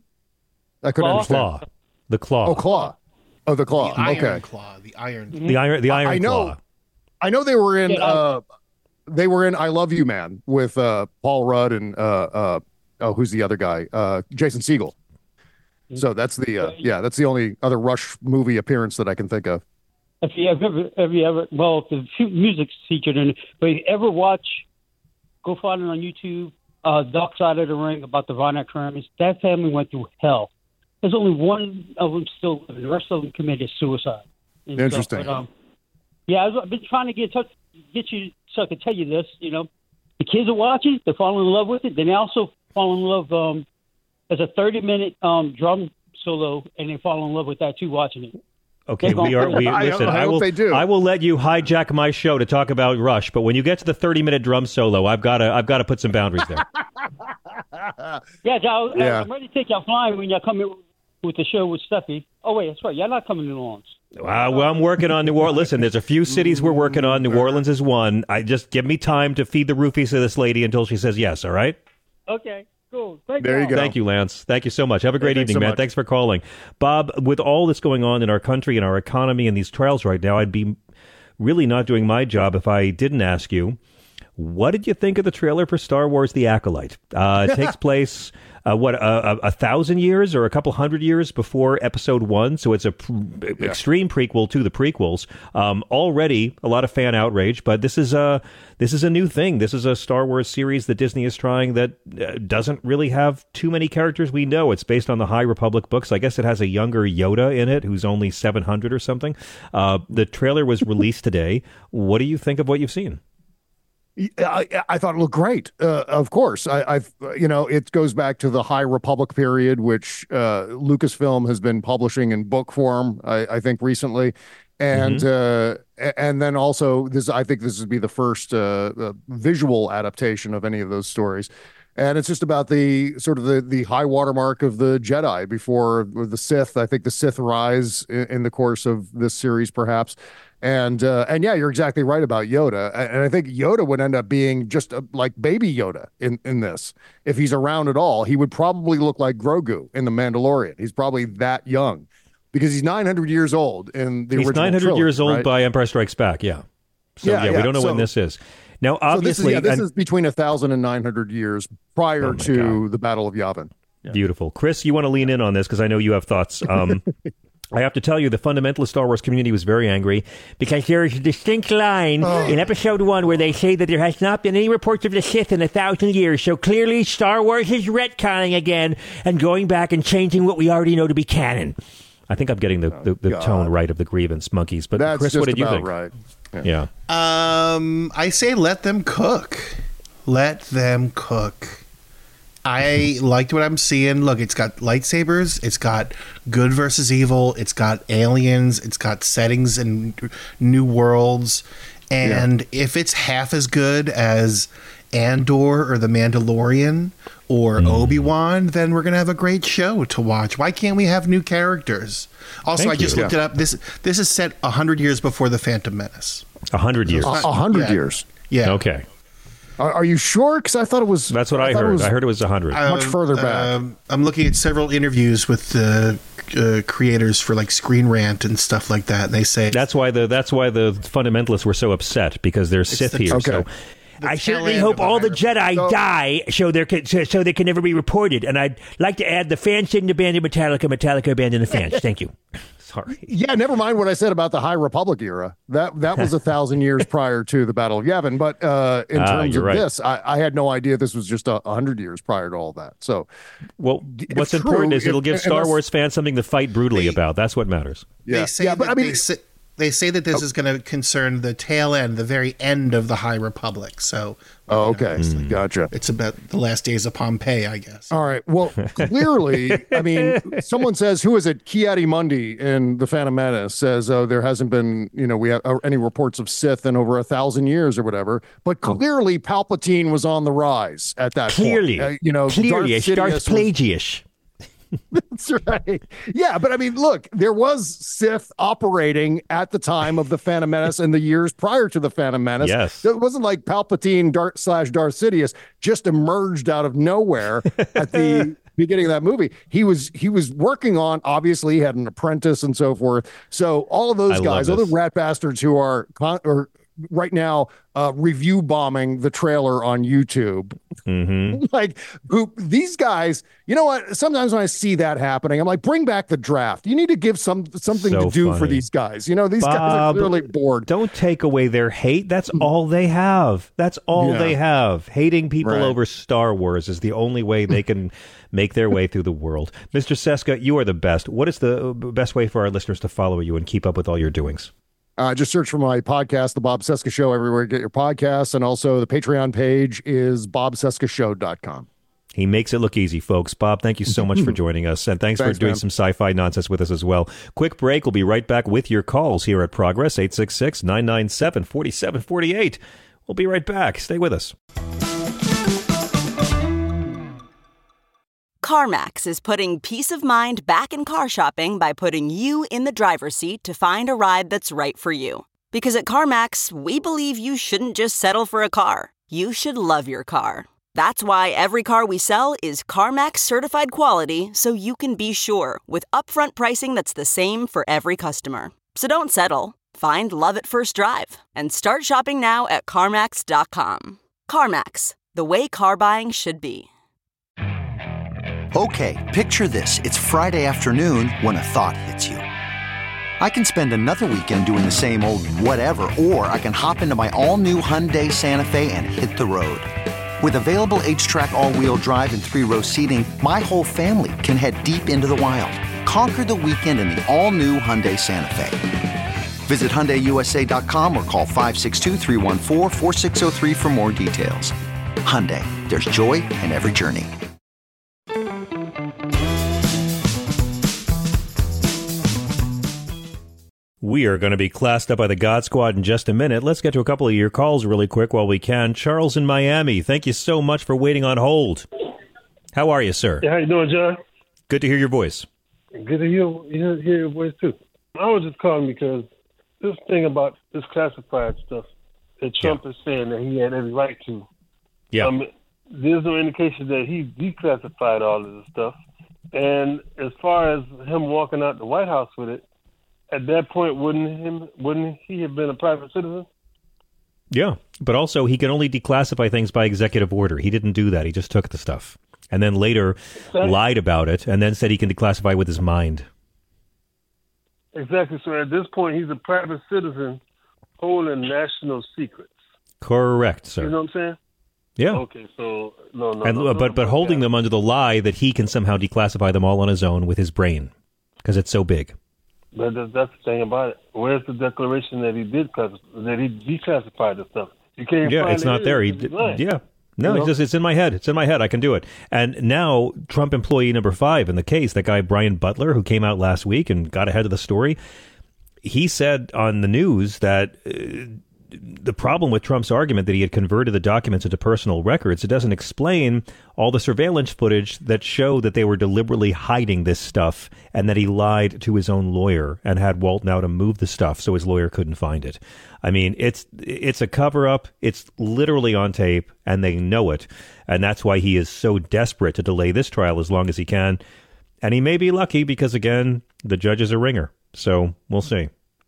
I couldn't Claw? understand. Claw. The Claw. Oh, Claw. Oh, the Claw. The Iron okay. Claw. The Iron. The Iron, the Iron I know. Claw. I know they were in. Yeah, I- Uh, they were in "I Love You, Man" with uh, Paul Rudd and uh, uh, oh, who's the other guy? Uh, Jason Segel. So that's the uh, yeah, that's the only other Rush movie appearance that I can think of. If you ever, have you ever, well, the music's featured in it, but if you ever watch, go find it on YouTube, uh, Dark Side of the Ring about the Von Erckers. That family went through hell. There's only one of them still living. The rest of them committed suicide. And Interesting. Stuff. But, um, yeah, I've been trying to get in touch, get you so I can tell you this. You know, the kids are watching, they fall in love with it. Then they also fall in love. Um, there's a thirty minute um, drum solo, and they fall in love with that too, watching it. Okay, we are. We I, listen. I, I I hope will. they do. I will let you hijack my show to talk about Rush, but when you get to the thirty-minute drum solo, I've got to. I've got to put some boundaries there. yeah, Joe, yeah. I'm ready to take y'all flying when y'all come in with the show with Steffi. Oh wait, that's right. Y'all not coming to New Orleans. Uh, well, I'm working on New Orleans. Listen, there's a few cities we're working on. New Orleans is one. I just give me time to feed the roofies to this lady until she says yes. All right. Okay. Cool. Thank there you go. Thank you, Lance. Thank you so much. Have a great hey, evening, so man. much. Thanks for calling. Bob, with all this going on in our country and our economy and these trials right now, I'd be really not doing my job if I didn't ask you, what did you think of the trailer for Star Wars The Acolyte? Uh, it takes place, uh, what, a, a, a thousand years or a couple hundred years before Episode One, so it's a pr- yeah. extreme prequel to the prequels. Um, already a lot of fan outrage, but this is a this is a new thing. This is a Star Wars series that Disney is trying that uh, doesn't really have too many characters we know. It's based on the High Republic books. I guess it has a younger Yoda in it, who's only seven hundred or something. Uh, the trailer was released today. What do you think of what you've seen? I, I thought it looked great. Uh, of course, I, I've you know it goes back to the High Republic period, which uh, Lucasfilm has been publishing in book form. I, I think recently, and mm-hmm. uh, and then also this. I think this would be the first uh, uh, visual adaptation of any of those stories. And it's just about the sort of the, the high watermark of the Jedi before the Sith. I think the Sith rise in, in the course of this series, perhaps. And uh, and yeah, you're exactly right about Yoda. And I think Yoda would end up being just a, like baby Yoda in, in this. If he's around at all, he would probably look like Grogu in The Mandalorian. He's probably that young because he's nine hundred years old in the he's original nine hundred trilogy, years old right? by Empire Strikes Back, yeah. So yeah, yeah, yeah we don't know so, when this is. Now, obviously... So this is, yeah, this and, is between one thousand and nine hundred years prior oh to God. the Battle of Yavin. Yeah. Beautiful. Chris, you want to lean in on this because I know you have thoughts. Um, I have to tell you, the fundamentalist Star Wars community was very angry because there is a distinct line oh. in Episode One where they say that there has not been any reports of the Sith in a thousand years. So clearly, Star Wars is retconning again and going back and changing what we already know to be canon. I think I'm getting the, the, the tone right of the grievance monkeys. But That's Chris, just what did you about think? Right. Yeah. yeah. Um, I say let them cook. Let them cook. I liked what I'm seeing. Look, it's got lightsabers. It's got good versus evil. It's got aliens. It's got settings and new worlds. And yeah. if it's half as good as Andor or The Mandalorian or mm. Obi-Wan, then we're going to have a great show to watch. Why can't we have new characters? Also, Thank I just you. looked yeah. it up. This this is set one hundred years before The Phantom Menace. one hundred years. one hundred yeah. years. Yeah. Okay. Are, are you sure? Because I thought it was... That's what I, I heard. Was, I heard it was one hundred. Um, much further back. Um, I'm looking at several interviews with the uh, creators for like Screen Rant and stuff like that. And they say... That's why the that's why the fundamentalists were so upset, because they're Sith the, here. Okay. So I certainly hope all the Jedi so, die so, there can, so, so they can never be reported. And I'd like to add the fans didn't abandon Metallica, Metallica abandoned the fans. Thank you. Sorry. Yeah, never mind what I said about the High Republic era. That that was a thousand years prior to the Battle of Yavin. But uh, in uh, terms of right. this, I, I had no idea this was just a hundred years prior to all that. So, well, what's true, important is it'll give if, Star unless, Wars fans something to fight brutally they, about. That's what matters. Yeah, they say yeah, but I mean. They say, They say that this oh. is going to concern the tail end, the very end of the High Republic. So, oh, okay, you know, mm. gotcha. It's about the last days of Pompeii, I guess. All right. Well, clearly, I mean, someone says, who is it? Ki-Adi-Mundi in The Phantom Menace says, oh, there hasn't been, you know, we have uh, any reports of Sith in over a thousand years or whatever. But clearly, Palpatine was on the rise at that clearly. point. Uh, you know, clearly, Darth, Darth Plagueis. That's right. Yeah, but I mean, look, there was Sith operating at the time of the Phantom Menace and the years prior to the Phantom Menace. Yes. It wasn't like Palpatine Darth slash Darth Sidious just emerged out of nowhere at the beginning of that movie. He was he was working on, obviously, he had an apprentice and so forth. So all of those I guys, other rat bastards who are con- or right now uh, review bombing the trailer on YouTube. Mm-hmm. Like, who, these guys, you know what? Sometimes when I see that happening, I'm like, bring back the draft. You need to give some something So to do funny. for these guys. You know, these guys are Bob, clearly bored. Don't take away their hate. That's all they have. That's all Yeah. they have. Hating people Right. over Star Wars is the only way they can make their way through the world. Mister Seska, you are the best. What is the best way for our listeners to follow you and keep up with all your doings? Uh, just search for my podcast, The Bob Seska Show, everywhere you get your podcasts. And also the Patreon page is bob seska show dot com. He makes it look easy, folks. Bob, thank you so much for joining us. And thanks, Thanks, for doing man. some sci-fi nonsense with us as well. Quick break. We'll be right back with your calls here at Progress, eight six six, nine nine seven, four seven four eight. We'll be right back. Stay with us. CarMax is putting peace of mind back in car shopping by putting you in the driver's seat to find a ride that's right for you. Because at CarMax, we believe you shouldn't just settle for a car. You should love your car. That's why every car we sell is CarMax certified quality, so you can be sure with upfront pricing that's the same for every customer. So don't settle. Find love at first drive and start shopping now at CarMax dot com. CarMax, the way car buying should be. Okay, picture this. It's Friday afternoon when a thought hits you. I can spend another weekend doing the same old whatever, or I can hop into my all-new Hyundai Santa Fe and hit the road. With available H-Track all-wheel drive and three-row seating, my whole family can head deep into the wild. Conquer the weekend in the all-new Hyundai Santa Fe. Visit Hyundai U S A dot com or call five six two, three one four, four six zero three for more details. Hyundai, there's joy in every journey. We are going to be classed up by the God Squad in just a minute. Let's get to a couple of your calls really quick while we can. Charles in Miami, thank you so much for waiting on hold. How are you, sir? Yeah, how you doing, John? Good to hear your voice. Good to hear, hear, hear your voice, too. I was just calling because this thing about this classified stuff that Trump yeah. is saying that he had every right to. Yeah. Um, there's no indication that he declassified all of this stuff. And as far as him walking out the White House with it, at that point, wouldn't him wouldn't he have been a private citizen? Yeah, but also he can only declassify things by executive order. He didn't do that. He just took the stuff and then later exactly. lied about it and then said he can declassify with his mind. Exactly. So at this point, he's a private citizen holding national secrets. Correct, sir. You know what I'm saying? Yeah. Okay, so no, no, and, no, no but but holding that. them under the lie that he can somehow declassify them all on his own with his brain because it's so big. But that's the thing about it. Where's the declaration that he did classify, that he declassified the stuff? You can't. Yeah, find it's it not there. He, d- yeah, no, you know? it's just it's in my head. It's in my head. I can do it. And now Trump employee number five in the case, that guy Brian Butler, who came out last week and got ahead of the story, he said on the news that uh, the problem with Trump's argument that he had converted the documents into personal records, it doesn't explain all the surveillance footage that show that they were deliberately hiding this stuff and that he lied to his own lawyer and had Walt now to move the stuff so his lawyer couldn't find it. I mean, it's it's a cover-up. It's literally on tape, and they know it. And that's why he is so desperate to delay this trial as long as he can. And he may be lucky because, again, the judge is a ringer. So we'll see.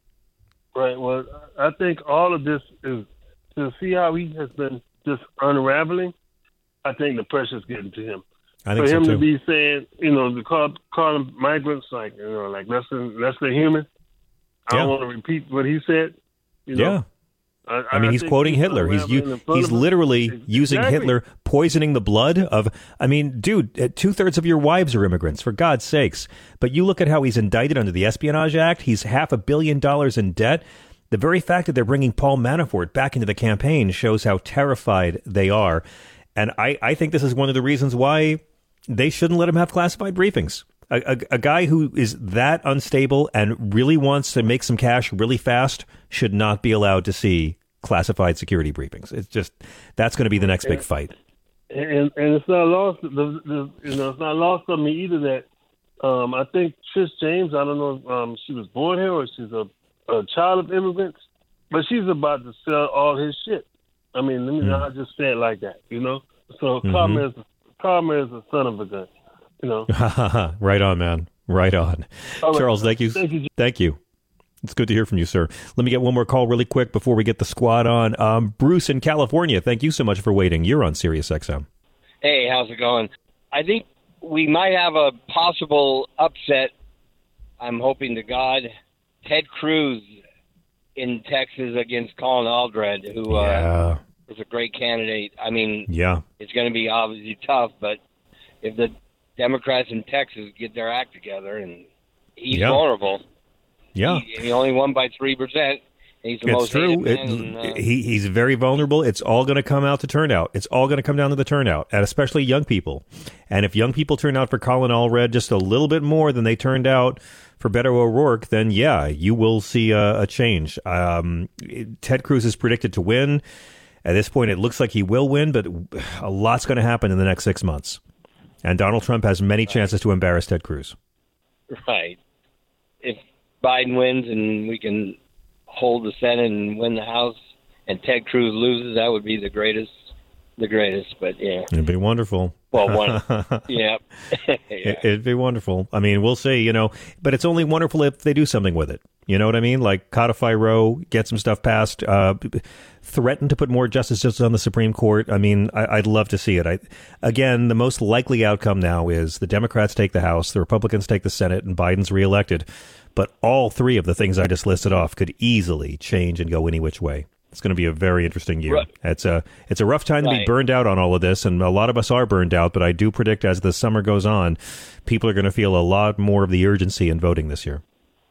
Right. Well, I think all of this is to see how he has been just unraveling. I think the pressure's getting to him. I think For so him too. to be saying, you know, to call, call them migrants like, you know, like less than less than human. I Yeah. don't want to repeat what he said. You know? Yeah. I, I mean, he's think quoting Hitler. He's unraveling u- in front he's of him. literally using Exactly. Hitler, poisoning the blood of. I mean, dude, two thirds of your wives are immigrants, for God's sakes. But you look at how he's indicted under the Espionage Act. He's half a billion dollars in debt. The very fact that they're bringing Paul Manafort back into the campaign shows how terrified they are. And I, I think this is one of the reasons why they shouldn't let him have classified briefings. A, a, a guy who is that unstable and really wants to make some cash really fast should not be allowed to see classified security briefings. It's just, that's going to be the next big fight. And and it's not lost. The, the, you know, it's not lost on me either that um, I think Trish James. I don't know if um, she was born here or she's a, a child of immigrants, but she's about to sell all his shit. I mean, let me Mm. not just say it like that, you know. So Mhm. Karma is Karma is a son of a gun, you know. Right on, man. Right on. All right. Charles, thank you. Thank you. Thank you. It's good to hear from you, sir. Let me get one more call really quick before we get the squad on. Um, Bruce in California, thank you so much for waiting. You're on Sirius X M. Hey, how's it going? I think we might have a possible upset. I'm hoping to God. Ted Cruz in Texas against Colin Aldred, who uh, yeah. was a great candidate. I mean, yeah. it's going to be obviously tough, but if the Democrats in Texas get their act together, and he's yeah. vulnerable. Yeah. He, he only won by three percent. He's the it's most true. hated It, man in, uh, he, he's very vulnerable. It's all going to come out to turnout. It's all going to come down to the turnout, and especially young people. And if young people turn out for Colin Allred just a little bit more than they turned out for Beto O'Rourke, then, yeah, you will see a, a change. Um, Ted Cruz is predicted to win. At this point, it looks like he will win, but a lot's going to happen in the next six months. And Donald Trump has many chances to embarrass Ted Cruz. Right. If Biden wins and we can hold the Senate and win the House, and Ted Cruz loses, that would be the greatest, the greatest. But yeah, it'd be wonderful. Well, one, yeah, yeah. It'd be wonderful. I mean, we'll see. You know, but it's only wonderful if they do something with it. You know what I mean? Like codify Roe, get some stuff passed, uh, threaten to put more justices on the Supreme Court. I mean, I, I'd love to see it. I, again, the most likely outcome now is the Democrats take the House, the Republicans take the Senate, and Biden's reelected. But all three of the things I just listed off could easily change and go any which way. It's going to be a very interesting year. Right. It's a it's a rough time to right. be burned out on all of this, and a lot of us are burned out. But I do predict as the summer goes on, people are going to feel a lot more of the urgency in voting this year.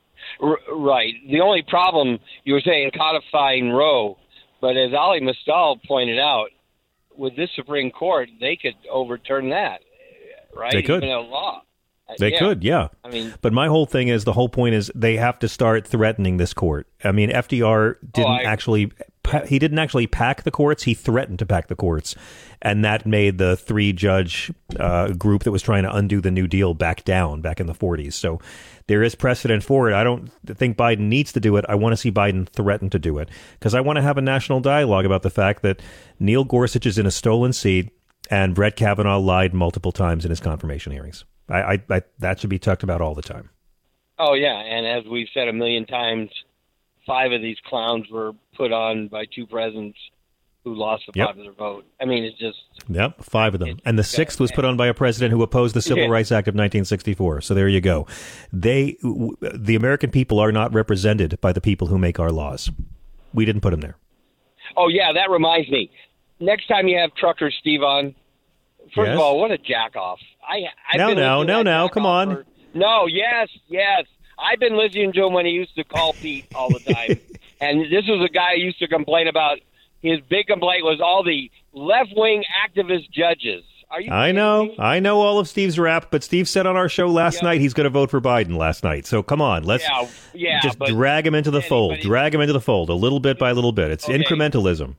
R- right. The only problem, you were saying codifying Roe, but as Ali Mistal pointed out, with this Supreme Court, they could overturn that, right? They could. Even a law. They yeah. could, yeah. I mean, but my whole thing is the whole point is they have to start threatening this court. I mean, F D R didn't oh, I, actually he didn't actually pack the courts. He threatened to pack the courts, and that made the three judge uh, group that was trying to undo the New Deal back down back in the forties. So there is precedent for it. I don't think Biden needs to do it. I want to see Biden threaten to do it because I want to have a national dialogue about the fact that Neil Gorsuch is in a stolen seat and Brett Kavanaugh lied multiple times in his confirmation hearings. I, I, I that should be talked about all the time. Oh, yeah. And as we've said a million times, five of these clowns were put on by two presidents who lost the yep. popular vote. I mean, it's just... Yep, five of them. And the sixth was put on by a president who opposed the Civil yeah. Rights Act of nineteen sixty-four. So there you go. They, the American people are not represented by the people who make our laws. We didn't put them there. Oh, yeah, that reminds me. Next time you have Trucker Steve on, first yes. of all, what a jack-off. I, I've no, been no, no, no, come on. For, no, yes, yes. I've been listening to him when he used to call Pete all the time. And this was a guy who used to complain about, his big complaint was all the left-wing activist judges. Are you I know. me? I know all of Steve's rap, but Steve said on our show last yeah. night he's going to vote for Biden last night. So come on, let's yeah, yeah, just but drag him into the fold. Drag him into the fold a little bit by little bit. It's okay. Incrementalism.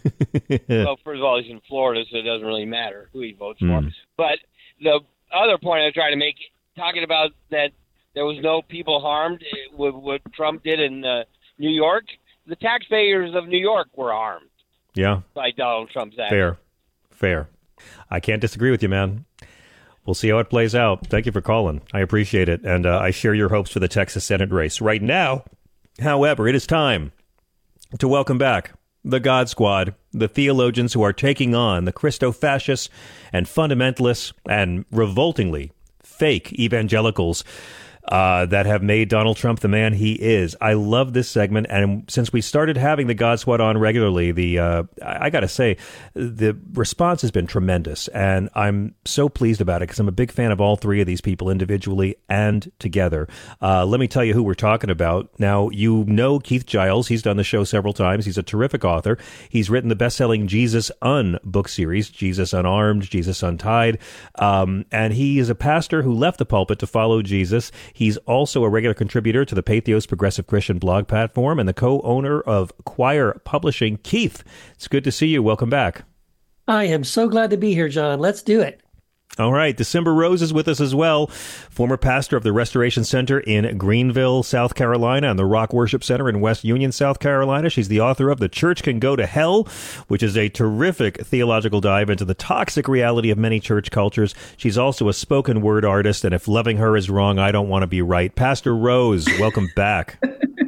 Well, first of all, he's in Florida, so it doesn't really matter who he votes mm. for. But the other point I was trying to make, talking about that there was no people harmed with what Trump did in uh, New York, the taxpayers of New York were harmed. Yeah. By Donald Trump's act. Fair. Fair. I can't disagree with you, man. We'll see how it plays out. Thank you for calling. I appreciate it. And uh, I share your hopes for the Texas Senate race. Right now, however, it is time to welcome back the God Squad, the theologians who are taking on the Christo-fascists and fundamentalists and revoltingly fake evangelicals Uh, that have made Donald Trump the man he is. I love this segment, and since we started having the God Squad on regularly, the uh, I, I got to say, the response has been tremendous, and I'm so pleased about it because I'm a big fan of all three of these people individually and together. Uh, let me tell you who we're talking about. Now, you know Keith Giles. He's done the show several times. He's a terrific author. He's written the best-selling Jesus Un book series, Jesus Unarmed, Jesus Untied, um, and he is a pastor who left the pulpit to follow Jesus. He's also a regular contributor to the Patheos Progressive Christian blog platform and the co-owner of Choir Publishing. Keith, it's good to see you. Welcome back. I am so glad to be here, John. Let's do it. All right. December Rose is with us as well. Former pastor of the Restoration Center in Greenville, South Carolina, and the Rock Worship Center in West Union, South Carolina. She's the author of The Church Can Go to Hell, which is a terrific theological dive into the toxic reality of many church cultures. She's also a spoken word artist, and if loving her is wrong, I don't want to be right. Pastor Rose, welcome back.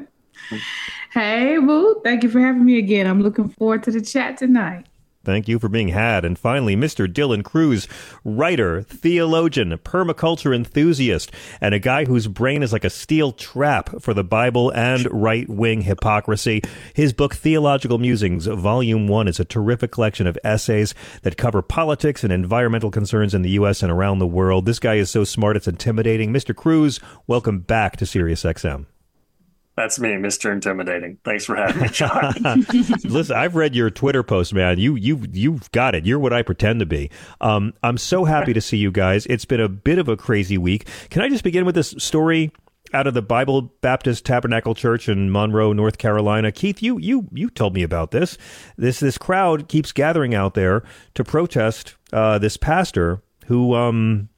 Hey, Boo. Thank you for having me again. I'm looking forward to the chat tonight. Thank you for being had. And finally, Mister Dylan Cruz, writer, theologian, permaculture enthusiast, and a guy whose brain is like a steel trap for the Bible and right-wing hypocrisy. His book, Theological Musings, Volume one, is a terrific collection of essays that cover politics and environmental concerns in the U S and around the world. This guy is so smart, it's intimidating. Mister Cruz, welcome back to SiriusXM. That's me, Mister Intimidating. Thanks for having me, John. Listen, I've read your Twitter post, man. You, you, you've got it. You're what I pretend to be. Um, I'm so happy to see you guys. It's been a bit of a crazy week. Can I just begin with this story out of the Bible Baptist Tabernacle Church in Monroe, North Carolina? Keith, you, you, you told me about this. This, this crowd keeps gathering out there to protest uh, this pastor who, um,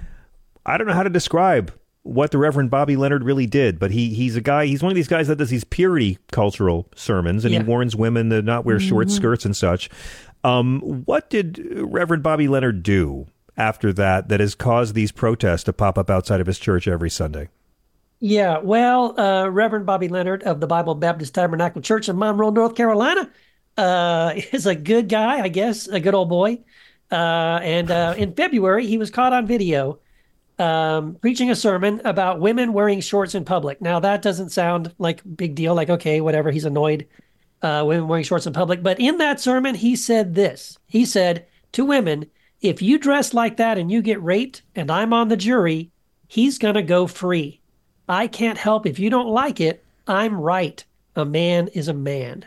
I don't know how to describe what the Reverend Bobby Leonard really did, but he he's a guy, he's one of these guys that does these purity cultural sermons, and yeah. he warns women to not wear short mm-hmm. skirts and such. Um, what did Reverend Bobby Leonard do after that that has caused these protests to pop up outside of his church every Sunday? Yeah, well, uh, Reverend Bobby Leonard of the Bible Baptist Tabernacle Church in Monroe, North Carolina, uh, is a good guy, I guess, a good old boy. Uh, and uh, in February, he was caught on video Um, preaching a sermon about women wearing shorts in public. Now, that doesn't sound like a big deal, like, okay, whatever, he's annoyed, uh, women wearing shorts in public. But in that sermon, he said this. He said to women, if you dress like that and you get raped and I'm on the jury, he's going to go free. I can't help if you don't like it. I'm right. A man is a man.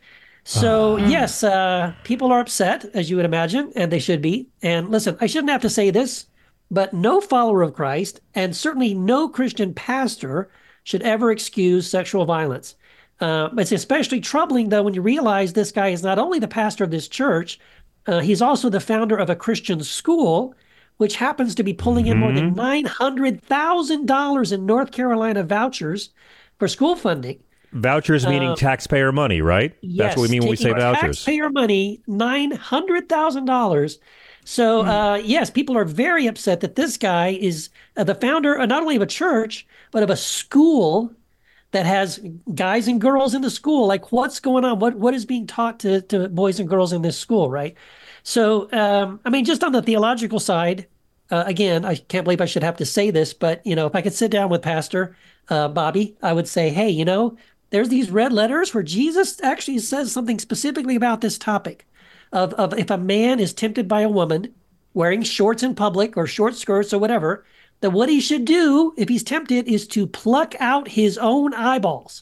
So, uh, yes, uh, people are upset, as you would imagine, and they should be. And listen, I shouldn't have to say this, but no follower of Christ, and certainly no Christian pastor, should ever excuse sexual violence. Uh, it's especially troubling, though, when you realize this guy is not only the pastor of this church, uh, he's also the founder of a Christian school, which happens to be pulling in more than nine hundred thousand dollars in North Carolina vouchers for school funding. Vouchers meaning uh, taxpayer money, right? Yes, that's what we mean when we say vouchers. Taxpayer money, nine hundred thousand dollars. So, uh, yes, people are very upset that this guy is uh, the founder uh, not only of a church, but of a school that has guys and girls in the school. Like, what's going on? What What is being taught to, to boys and girls in this school, right? So, um, I mean, just on the theological side, uh, again, I can't believe I should have to say this, but, you know, if I could sit down with Pastor uh, Bobby, I would say, hey, you know, there's these red letters where Jesus actually says something specifically about this topic. Of, of if a man is tempted by a woman wearing shorts in public or short skirts or whatever, then what he should do if he's tempted is to pluck out his own eyeballs.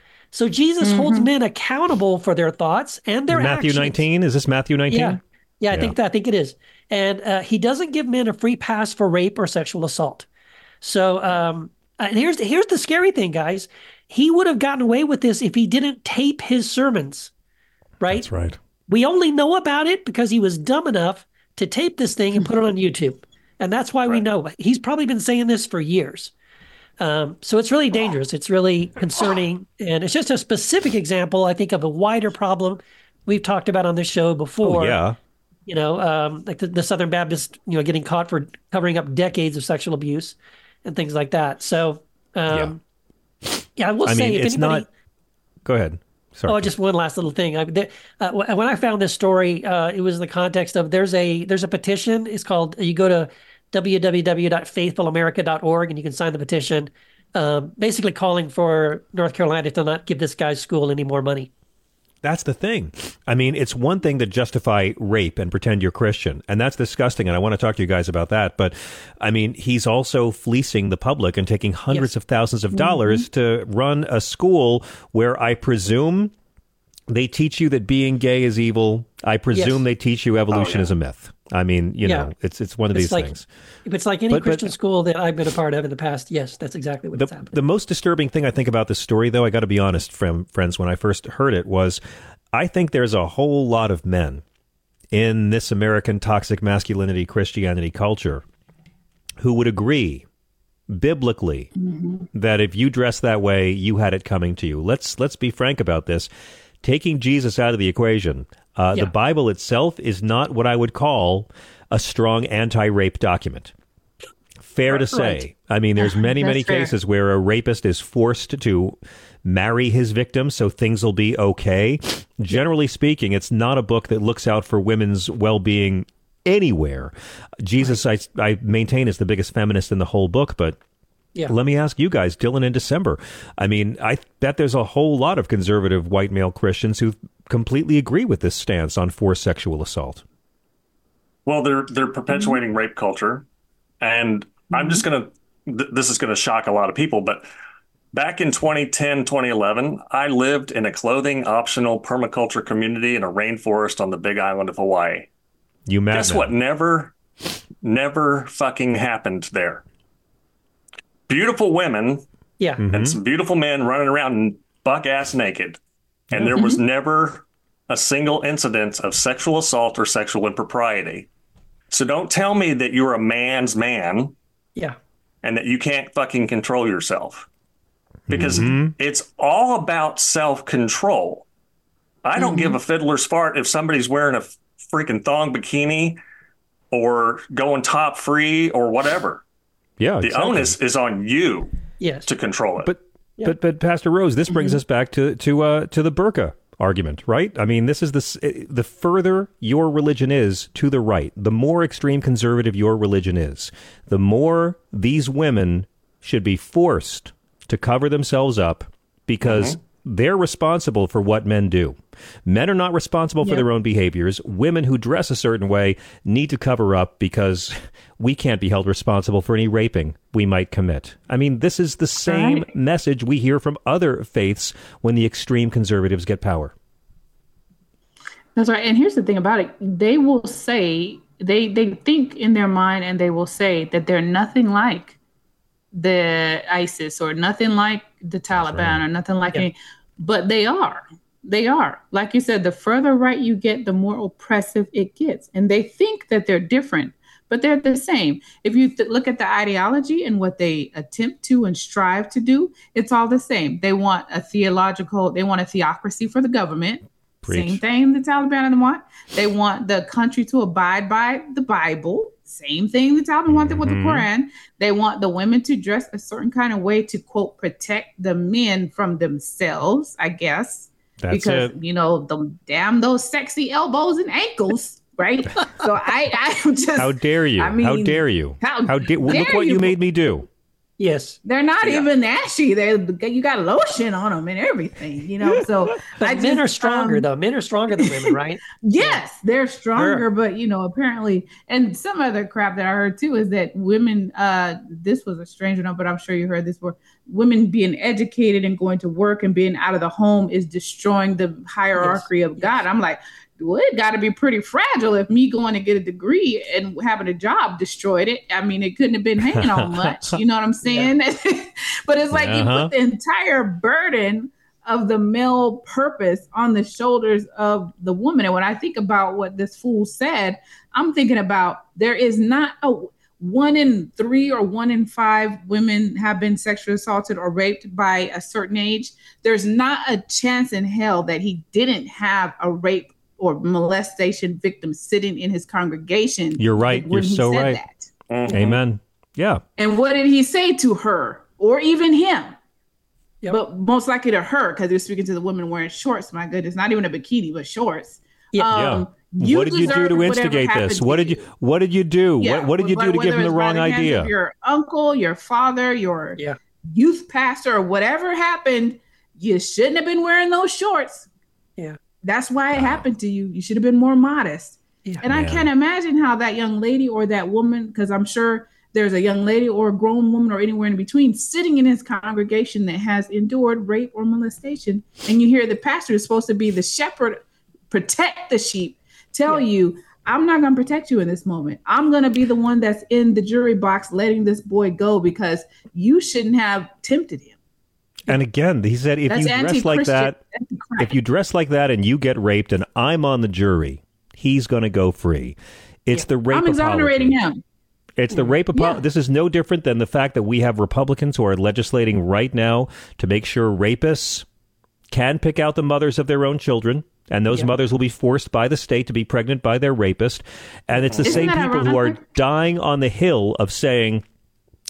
So Jesus mm-hmm. holds men accountable for their thoughts and their Matthew actions. nineteen? Is this Matthew nineteen? Yeah, yeah, I yeah. think that I think it is. And uh, he doesn't give men a free pass for rape or sexual assault. So um, and here's here's the scary thing, guys. He would have gotten away with this if he didn't tape his sermons, right? That's right. We only know about it because he was dumb enough to tape this thing and put it on YouTube. And that's why right. we know. He's probably been saying this for years. Um, so it's really dangerous. It's really concerning. And it's just a specific example, I think, of a wider problem we've talked about on this show before. Oh, yeah. You know, um, like the, the Southern Baptist, you know, getting caught for covering up decades of sexual abuse and things like that. So, um, yeah. yeah, I will I say, mean, if it's anybody... not... Go ahead. Sorry. Oh, just one last little thing. I, there, uh, when I found this story, uh, it was in the context of there's a there's a petition. It's called, you go to w w w dot faithful america dot org and you can sign the petition, um, basically calling for North Carolina to not give this guy's school any more money. That's the thing. I mean, it's one thing to justify rape and pretend you're Christian, and that's disgusting, and I want to talk to you guys about that. But, I mean, he's also fleecing the public and taking hundreds yes. of thousands of dollars mm-hmm. to run a school where I presume they teach you that being gay is evil. I presume yes. they teach you evolution oh, yeah. is a myth. I mean, you yeah. know, it's it's one of it's these like, things. If it's like any but, Christian but, school that I've been a part of in the past, yes, that's exactly what the, it's happening. The most disturbing thing I think about this story, though, I got to be honest, friends, when I first heard it was I think there's a whole lot of men in this American toxic masculinity Christianity culture who would agree biblically mm-hmm. that if you dress that way, you had it coming to you. Let's let's be frank about this. Taking Jesus out of the equation, uh, yeah. the Bible itself is not what I would call a strong anti-rape document. Fair right, to say. Right. I mean, there's many, many fair. cases where a rapist is forced to marry his victim so things will be okay. Generally speaking, it's not a book that looks out for women's well-being anywhere. Jesus, I, I maintain, is the biggest feminist in the whole book, but yeah. Let me ask you guys, Dylan and December. I mean, I bet there's a whole lot of conservative white male Christians who completely agree with this stance on forced sexual assault. Well, they're they're perpetuating mm-hmm. rape culture, and mm-hmm. I'm just going to, th- this is going to shock a lot of people, but back in twenty ten, twenty eleven, I lived in a clothing-optional permaculture community in a rainforest on the Big Island of Hawaii. You mad Guess now. what? Never, never fucking happened there. Beautiful women yeah. and mm-hmm. some beautiful men running around buck-ass naked. And there Mm-hmm. was never a single incident of sexual assault or sexual impropriety. So don't tell me that you're a man's man. Yeah. And that you can't fucking control yourself. Because mm-hmm. it's all about self-control. I don't Mm-hmm. give a fiddler's fart if somebody's wearing a freaking thong bikini or going top free or whatever. Yeah, the exactly. onus is on you yes. to control it. But yeah. but but Pastor Rose, this brings mm-hmm. us back to to uh, to the burqa argument, right? I mean, this is the the further your religion is to the right, the more extreme conservative your religion is, the more these women should be forced to cover themselves up because mm-hmm. they're responsible for what men do. Men are not responsible for yep. their own behaviors. Women who dress a certain way need to cover up because we can't be held responsible for any raping we might commit. I mean, this is the same right. message we hear from other faiths when the extreme conservatives get power. That's right. And here's the thing about it. They will say, they, they think in their mind and they will say that they're nothing like the ISIS or nothing like the Taliban right. or nothing like yeah. any, but they are. They are. Like you said, the further right you get, the more oppressive it gets. And they think that they're different, but they're the same. If you th- look at the ideology and what they attempt to and strive to do, it's all the same. They want a theological, they want a theocracy for the government. Preach. Same thing the Taliban want. They want the country to abide by the Bible. Same thing the Taliban want with the Quran. They want the women to dress a certain kind of way to, quote, protect the men from themselves, I guess. That's because, it. you know, the damn those sexy elbows and ankles, right? So I, I'm just. How dare you? I mean, how dare you? How, how dare Look what you, you made me do. Yes. They're not yeah. even ashy. They you got lotion on them and everything, you know. So but I men just, are stronger um, though. Men are stronger than women, right? Yes, they're stronger, sure. but you know, apparently, and some other crap that I heard too is that women. Uh, this was a strange one, but I'm sure you heard this before. Women being educated and going to work and being out of the home is destroying the hierarchy yes. of God. I'm like, well, it got to be pretty fragile if me going to get a degree and having a job destroyed it. I mean, it couldn't have been hanging on much. You know what I'm saying? Yeah. But it's like uh-huh. you put the entire burden of the male purpose on the shoulders of the woman. And when I think about what this fool said, I'm thinking about there is not a one in three or one in five women have been sexually assaulted or raped by a certain age. There's not a chance in hell that he didn't have a rape or molestation victim sitting in his congregation. You're right. You're so right. That. Mm-hmm. Amen. Yeah. And what did he say to her or even him? Yep. But most likely to her, because he was speaking to the woman wearing shorts. My goodness, not even a bikini, but shorts. Yeah. Um, yeah. What did you do to instigate this? What did you What did you do? Yeah. What, what did you do to give him the wrong idea? Your uncle, your father, your yeah. youth pastor, or whatever happened, you shouldn't have been wearing those shorts. Yeah. That's why it happened to you. You should have been more modest. Yeah, and man. I can't imagine how that young lady or that woman, because I'm sure there's a young lady or a grown woman or anywhere in between sitting in his congregation that has endured rape or molestation. And you hear the pastor is supposed to be the shepherd, protect the sheep, tell yeah. you, I'm not going to protect you in this moment. I'm going to be the one that's in the jury box letting this boy go because you shouldn't have tempted him. And again, he said, if That's you dress like that, if you dress like that and you get raped and I'm on the jury, he's going to go free. It's yeah. the rape I'm exonerating apology. him. It's the rape apology. Yeah. This is no different than the fact that we have Republicans who are legislating right now to make sure rapists can pick out the mothers of their own children. And those yeah. mothers will be forced by the state to be pregnant by their rapist. And it's the Isn't same that people ironic? who are dying on the hill of saying,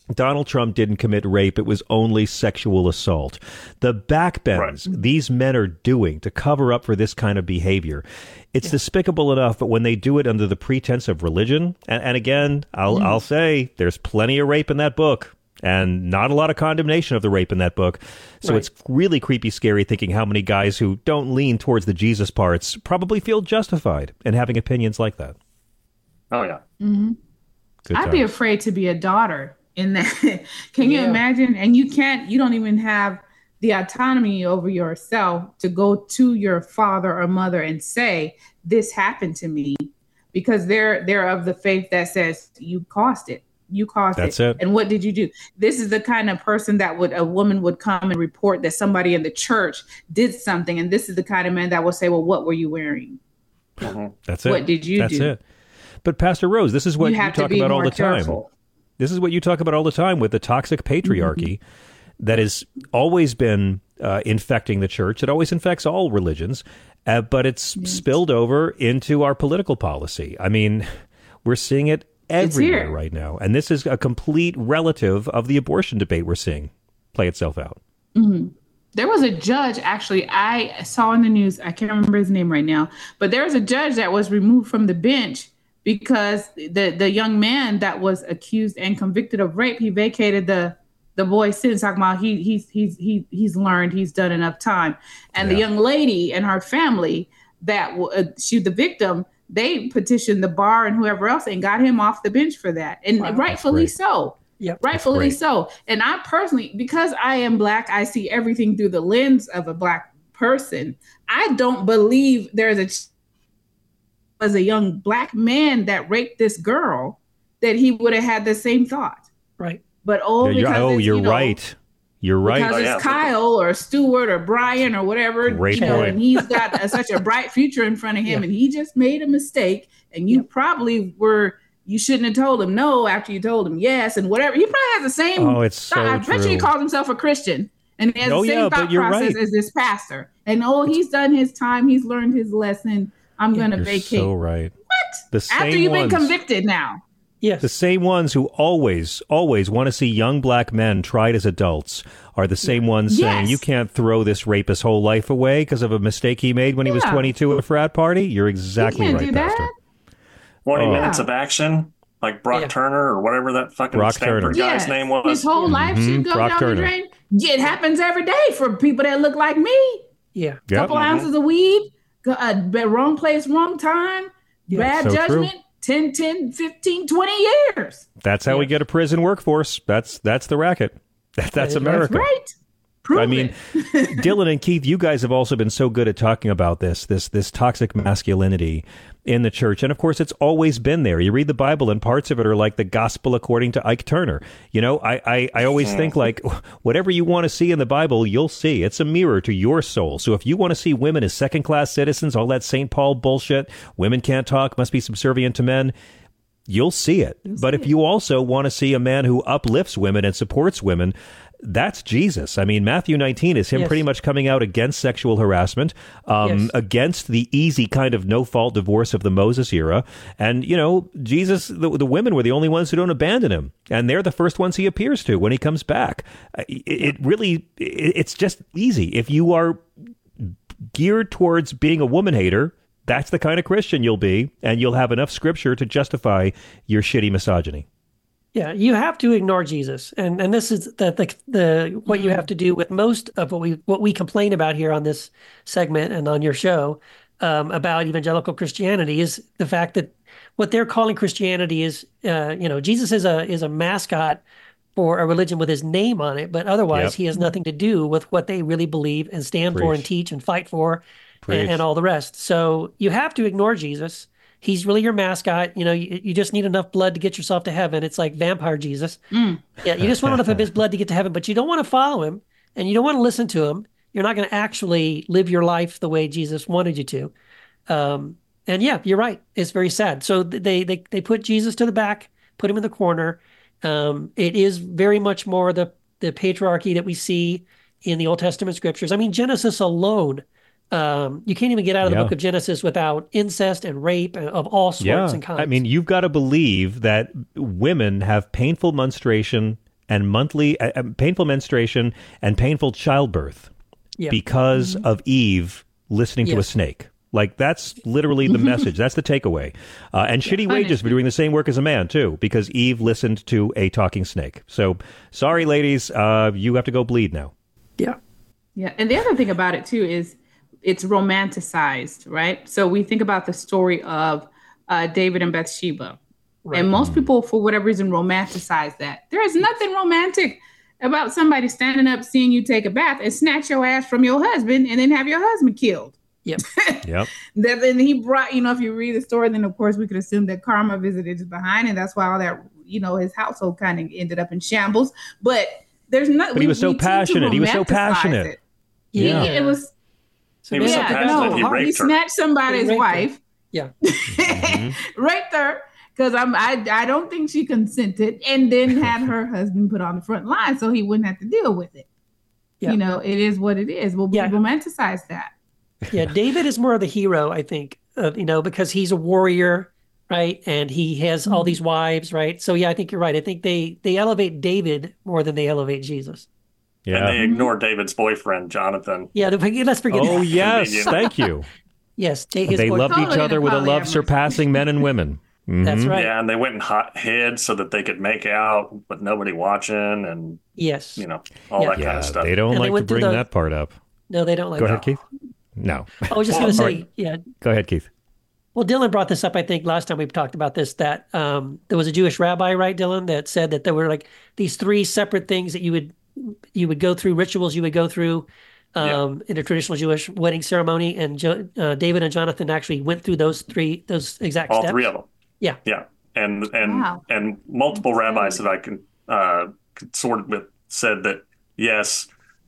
Donald Trump didn't commit rape. It was only sexual assault. The backbends right. these men are doing to cover up for this kind of behavior, it's yeah. despicable enough, but when they do it under the pretense of religion, and, and again, I'll, mm. I'll say there's plenty of rape in that book and not a lot of condemnation of the rape in that book. So right. it's really creepy, scary thinking how many guys who don't lean towards the Jesus parts probably feel justified in having opinions like that. Oh, yeah. Mm-hmm. Good I'd times. be afraid to be a daughter in that. Can you Yeah. imagine? And you can't, you don't even have the autonomy over yourself to go to your father or mother and say, this happened to me, because they're, they're of the faith that says you caused it. You caused That's it. it. And what did you do? This is the kind of person that would, a woman would come and report that somebody in the church did something. And this is the kind of man that will say, well, what were you wearing? Mm-hmm. That's it. What did you That's do? it. But Pastor Rose, this is what You you, have to talk be about all more the time. careful. This is what you talk about all the time with the toxic patriarchy Mm-hmm. that has always been uh, infecting the church. It always infects all religions, uh, but it's Yes. spilled over into our political policy. I mean, we're seeing it everywhere here. right now. And this is a complete relative of the abortion debate we're seeing play itself out. Mm-hmm. There was a judge, actually, I saw in the news, I can't remember his name right now, but there was a judge that was removed from the bench because the, the young man that was accused and convicted of rape, he vacated the the boy's sentence, talking about he he's he's he, he's learned, he's done enough time. And Yeah. the young lady and her family that uh, she the victim, they petitioned the bar and whoever else and got him off the bench for that. And Wow. rightfully great. so. Yep. Rightfully great. so. And I personally, because I am Black, I see everything through the lens of a Black person. I don't believe there's a as a young Black man that raped this girl that he would have had the same thought. Right. But oh, Yeah, you're, because oh, it's, you're you know, right. You're right. because Oh, it's yeah. Kyle or Stuart or Brian or whatever, Great you know, point. and he's got a, such a bright future in front of him, Yeah. and he just made a mistake, and you Yep. probably were. You shouldn't have told him no after you told him yes, and whatever. He probably has the same. Oh, it's so I bet you he true. calls himself a Christian, and he has Oh, the same yeah, but thought you're process right. as this pastor. And oh, he's done his time. He's learned his lesson. I'm going to You're vacate. so right. What? The same After you've ones. been convicted now. Yes. The same ones who always, always want to see young Black men tried as adults are the same ones saying, Yes. you can't throw this rapist's whole life away because of a mistake he made when he was Yeah. twenty-two at a frat party. You're exactly you can't right, do that. Pastor. twenty Oh. minutes of action, like Brock Yeah. Turner or whatever that fucking Brock Stanford Turner. guy's Yes. name was. His whole life Mhm. should go Brock down Turner. the drain. Yeah, it happens every day for people that look like me. Yeah. Yep. Couple ounces of weed, go- uh, be- wrong place, wrong time, Yeah. bad So true. judgment, ten, ten, fifteen, twenty years. That's how we Yeah. get a prison workforce. That's that's the racket. That, that's is- America. That's right. Prove I mean, it. Dylan and Keith, you guys have also been so good at talking about this, this, this toxic masculinity in the church. And of course, it's always been there. You read the Bible and parts of it are like the gospel according to Ike Turner. You know, I, I, I always think like whatever you want to see in the Bible, you'll see. It's a mirror to your soul. So if you want to see women as second class citizens, all that Saint Paul bullshit, women can't talk, must be subservient to men, you'll see it. But if you also want to see a man who uplifts women and supports women, that's Jesus. I mean, Matthew nineteen is him Yes. pretty much coming out against sexual harassment, um, Yes. against the easy kind of no-fault divorce of the Moses era. And, you know, Jesus, the, the women were the only ones who don't abandon him. And they're the first ones he appears to when he comes back. Uh, It, it really, it, it's just easy. If you are geared towards being a woman hater, that's the kind of Christian you'll be, and you'll have enough scripture to justify your shitty misogyny. Yeah, you have to ignore Jesus, and and this is the the, the what you have to do with most of what we what we complain about here on this segment and on your show um, about evangelical Christianity is the fact that what they're calling Christianity is, uh, you know, Jesus is a is a mascot for a religion with his name on it, but otherwise Yep. he has nothing to do with what they really believe and stand for and Preach. teach and fight for Preach. and, and all the rest. So you have to ignore Jesus. He's really your mascot. You know, you, you just need enough blood to get yourself to heaven. It's like vampire Jesus. Mm. Yeah, you just want enough of his blood to get to heaven, but you don't want to follow him and you don't want to listen to him. You're not going to actually live your life the way Jesus wanted you to. Um, and yeah, you're right. It's very sad. So they they they put Jesus to the back, put him in the corner. Um, it is very much more the the patriarchy that we see in the Old Testament scriptures. I mean, Genesis alone. Um, you can't even get out of the Yeah. book of Genesis without incest and rape of all sorts Yeah, and kinds. I mean, you've got to believe that women have painful menstruation and monthly uh, painful menstruation and painful childbirth Yeah. because Mhm. of Eve listening to a Yes. snake. Like, that's literally the message. That's the takeaway. Uh, and shitty wages for doing the same work as a man, too, because Eve listened to a talking snake. So, sorry, ladies, uh, you have to go bleed now. Yeah. Yeah. And the other thing about it, too, is it's romanticized, right? So we think about the story of uh, David and Bathsheba. Right. And most people, for whatever reason, romanticize that. There is nothing romantic about somebody standing up, seeing you take a bath and snatch your ass from your husband and then have your husband killed. Yep. Yep. That then he brought, you know, if you read the story, then of course we could assume that karma visited his behind, and that's why all that, you know, his household kind of ended up in shambles. But there's not. But he was so passionate. He was so passionate. It. Yeah. It, it was. He was so yeah, passionate, no, he raped he her. snatched somebody's He raped her. wife, Yeah. raped her, because I'm I I don't think she consented, and then had her husband put on the front line so he wouldn't have to deal with it. Yeah. You know, it is what it is. We'll Yeah. romanticize that. Yeah, David is more of the hero, I think, uh, you know, because he's a warrior, right? And he has all these wives, right? So, yeah, I think you're right. I think they they elevate David more than they elevate Jesus. And they ignore David's boyfriend, Jonathan. Yeah, the- let's forget Oh, that. yes. Convenient. Thank you. Yes, take his They boy- loved each Totally other with a love polyamorous. surpassing men and women. That's Mhm. right. Yeah, and they went and hot hid so that they could make out with nobody watching, and Yes. you know all Yeah. that kind Yeah, of stuff. they don't And they like to went through bring the- that part up. No, they don't like Go that. ahead, Keith. No. I was just Well, going to all say, right. yeah. Go ahead, Keith. Well, Dylan brought this up, I think, last time we talked about this, that um, there was a Jewish rabbi, right, Dylan, that said that there were like these three separate things that you would you would go through, rituals you would go through um, in a traditional Jewish wedding ceremony. And jo- uh, David and Jonathan actually went through those three, those exact all steps. three of them. Yeah. Yeah, and and Wow. and multiple rabbis that I can uh, consorted with said that yes,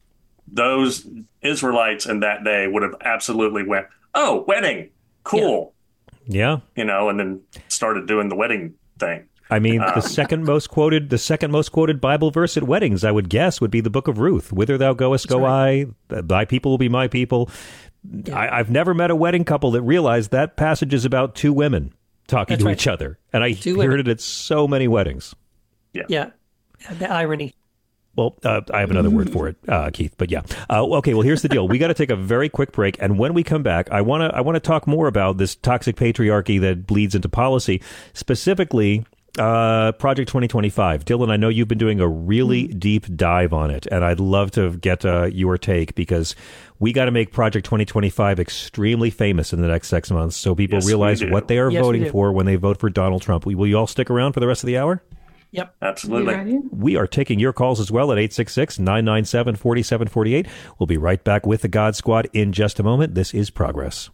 those Israelites in that day would have absolutely went, oh, wedding, cool, Yeah. you know, and then started doing the wedding thing. I mean, Um, the second most quoted, the second most quoted Bible verse at weddings, I would guess, would be the Book of Ruth. Whither thou goest, go I. Thy people will be my people. I, I've never met a wedding couple that realized that passage is about two women talking That's to right. each other, and I Two hear women. it at so many weddings. Yeah. Yeah. The irony. Well, uh, I have another word for it, uh, Keith. But yeah, uh, okay. Well, here's the deal: we got to take a very quick break, and when we come back, I want to I want to talk more about this toxic patriarchy that bleeds into policy, specifically uh, Project twenty twenty-five. Dylan, I know you've been doing a really deep dive on it, and I'd love to get uh, your take because we got to make Project twenty twenty-five extremely famous in the next six months, so people Yes, we realize do. what they are Yes, we voting do. for when they vote for Donald Trump. Will you all stick around for the rest of the hour? Yep. Absolutely. We are taking your calls as well at eight six six, nine nine seven, four seven four eight. We'll be right back with the God Squad in just a moment. This is Progress.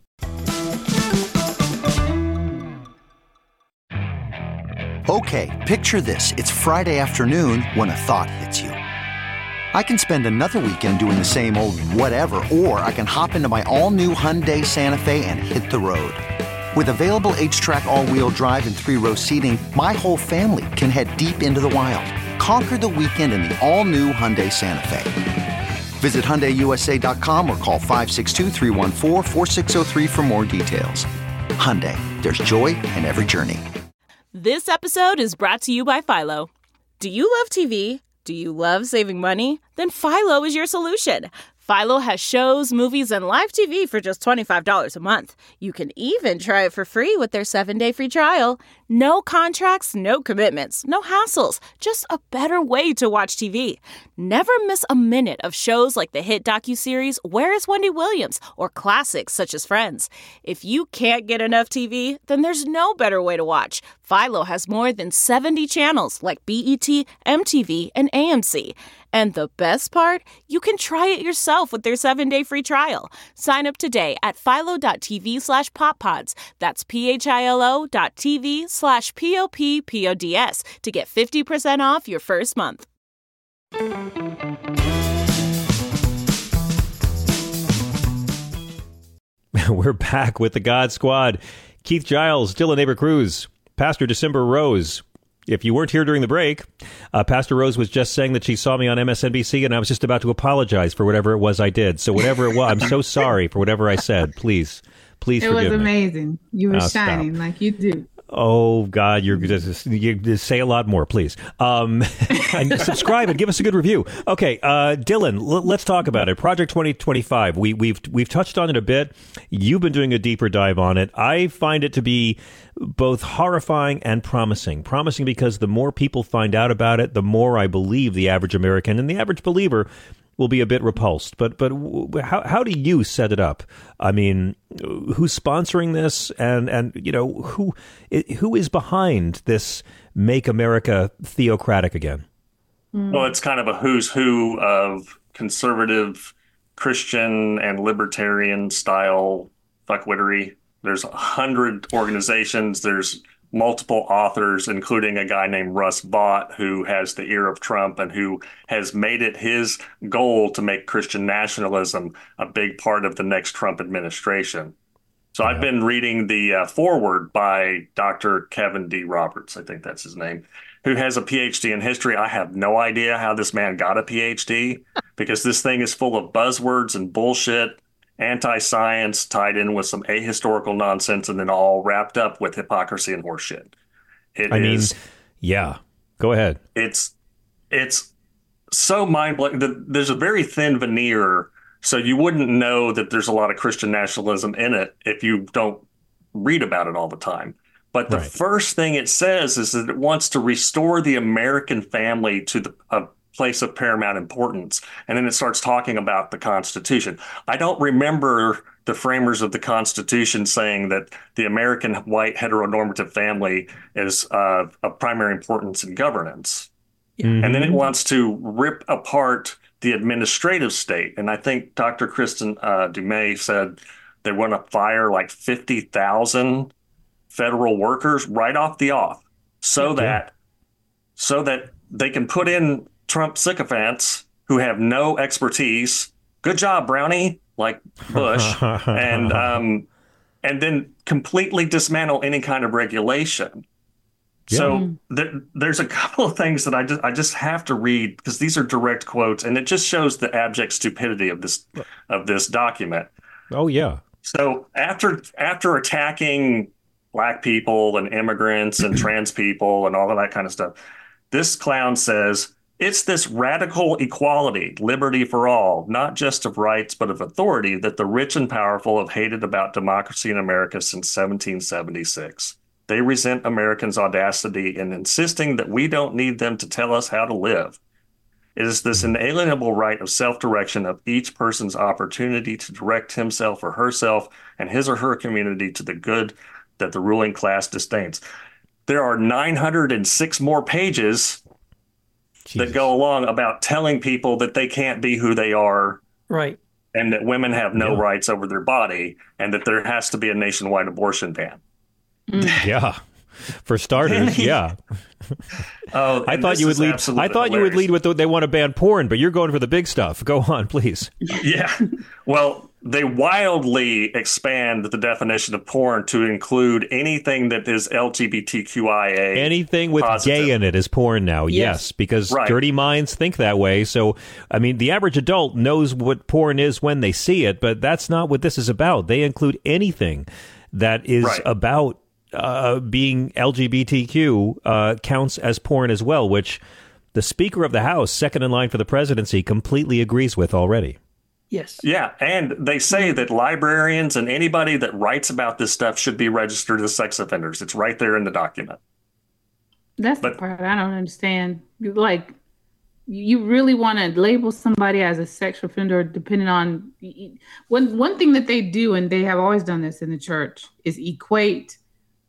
Okay, picture this. It's Friday afternoon when a thought hits you. I can spend another weekend doing the same old whatever, or I can hop into my all-new Hyundai Santa Fe and hit the road. With available H-Track all-wheel drive and three-row seating, my whole family can head deep into the wild. Conquer the weekend in the all-new Hyundai Santa Fe. Visit Hyundai U S A dot com or call five six two, three one four, four six zero three for more details. Hyundai, there's joy in every journey. This episode is brought to you by Philo. Do you love T V? Do you love saving money? Then Philo is your solution. Philo has shows, movies, and live T V for just twenty-five dollars a month. You can even try it for free with their seven-day free trial. No contracts, no commitments, no hassles. Just a better way to watch T V. Never miss a minute of shows like the hit docuseries Where is Wendy Williams? Or classics such as Friends. If you can't get enough T V, then there's no better way to watch. Philo has more than seventy channels like B E T, M T V, and A M C. And the best part? You can try it yourself with their seven-day free trial. Sign up today at philo.tv slash poppods. That's P-H-I-L-O dot TV slash P-O-P-P-O-D-S to get fifty percent off your first month. We're back with the God Squad. Keith Giles, Dylan Aber-Cruz, Pastor December Rose. If you weren't here during the break, uh, Pastor Rose was just saying that she saw me on M S N B C, and I was just about to apologize for whatever it was I did. So whatever it was, I'm so sorry for whatever I said. Please, please It forgive was me. amazing. You were Oh, stop. shining like you do. Oh, God, you're just, you just say a lot more, please. Um, and subscribe and give us a good review. Okay, uh, Dylan, l- let's talk about it. Project twenty twenty-five. We, we've we've touched on it a bit. You've been doing a deeper dive on it. I find it to be both horrifying and promising. Promising because the more people find out about it, the more I believe the average American and the average believer will be a bit repulsed. But but how how do you set it up? I mean, who's sponsoring this, and and you know who who is behind this Make America Theocratic again? Well, it's kind of a who's who of conservative, Christian, and libertarian style fuckwittery. There's a hundred organizations. There's multiple authors, including a guy named Russ Vought, who has the ear of Trump and who has made it his goal to make Christian nationalism a big part of the next Trump administration. So yeah. I've been reading the uh, foreword by Doctor Kevin D. Roberts, I think that's his name, who has a P H D in history. I have no idea how this man got a P H D because this thing is full of buzzwords and bullshit, anti-science tied in with some ahistorical nonsense, and then all wrapped up with hypocrisy and horseshit. It I is, mean, yeah, go ahead. It's it's so mind-blowing. There's a very thin veneer, so you wouldn't know that there's a lot of Christian nationalism in it if you don't read about it all the time. But the right. first thing it says is that it wants to restore the American family to the uh, place of paramount importance. And then it starts talking about the Constitution. I don't remember the framers of the Constitution saying that the American white heteronormative family is uh, of primary importance in governance. Mm-hmm. And then it wants to rip apart the administrative state. And I think Doctor Kristen uh, Dumais said they want to fire like fifty thousand federal workers right off the off so yeah. that so that they can put in Trump sycophants who have no expertise. Good job, Brownie, like Bush, and um, and then completely dismantle any kind of regulation. Yeah. So th- there's a couple of things that I just I just have to read because these are direct quotes, and it just shows the abject stupidity of this of this document. Oh yeah. So after after attacking Black people and immigrants and trans people and all of that kind of stuff, this clown says, it's this radical equality, liberty for all, not just of rights, but of authority that the rich and powerful have hated about democracy in America since seventeen seventy-six. They resent Americans' audacity in insisting that we don't need them to tell us how to live. It is this inalienable right of self-direction of each person's opportunity to direct himself or herself and his or her community to the good that the ruling class disdains. There are nine hundred six more pages Jesus. that go along about telling people that they can't be who they are. Right. And that women have no yeah. rights over their body and that there has to be a nationwide abortion ban. Mm. Yeah. For starters, yeah. Oh, I thought you would lead. I thought hilarious. you would lead with the, they want to ban porn, but you're going for the big stuff. Go on, please. Yeah. Well, they wildly expand the definition of porn to include anything that is L G B T Q I A. Anything with positive. gay in it is porn now. Yes, Yes, because right. dirty minds think that way. So, I mean, the average adult knows what porn is when they see it, but that's not what this is about. They include anything that is Right. about uh, being L G B T Q uh, counts as porn as well, which the Speaker of the House, second in line for the presidency, completely agrees with already. Yes. Yeah, and they say that librarians and anybody that writes about this stuff should be registered as sex offenders. It's right there in the document. That's But- the part I don't understand. You- Like, you really want to label somebody as a sex offender depending on one one thing that they do, and they have always done this in the church, is equate.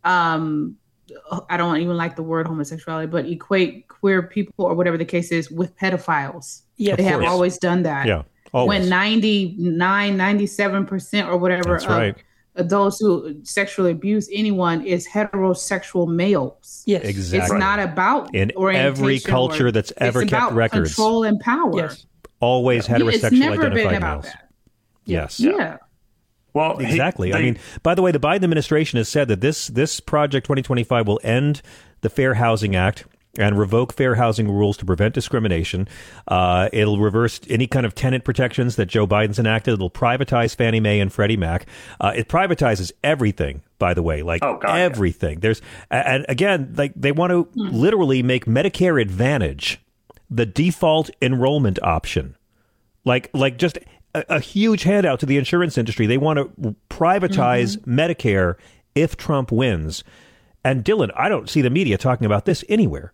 Um, I don't even like the word homosexuality, but equate queer people or whatever the case is with pedophiles. Yeah, they of have course. always done that. Yeah, always. When ninety-nine, ninety-seven percent or whatever That's of right. adults who sexually abuse anyone is heterosexual males. Yes. Exactly. It's not about In orientation every or- culture that's ever it's kept about records. control and power. Yes. Always Yeah, it's heterosexual never been identified about males. that. Yes. Yeah. Well, he- Exactly. I they- mean, by the way, the Biden administration has said that this this project twenty twenty-five will end the Fair Housing Act and revoke fair housing rules to prevent discrimination. Uh, it'll reverse any kind of tenant protections that Joe Biden's enacted. It'll privatize Fannie Mae and Freddie Mac. Uh, it privatizes everything by the way, like oh, God, everything. Yeah. There's, and again, like they want to hmm. literally make Medicare Advantage the default enrollment option. Like, like just a, a huge handout to the insurance industry. They want to privatize mm-hmm. Medicare if Trump wins. And Dylan, I don't see the media talking about this anywhere.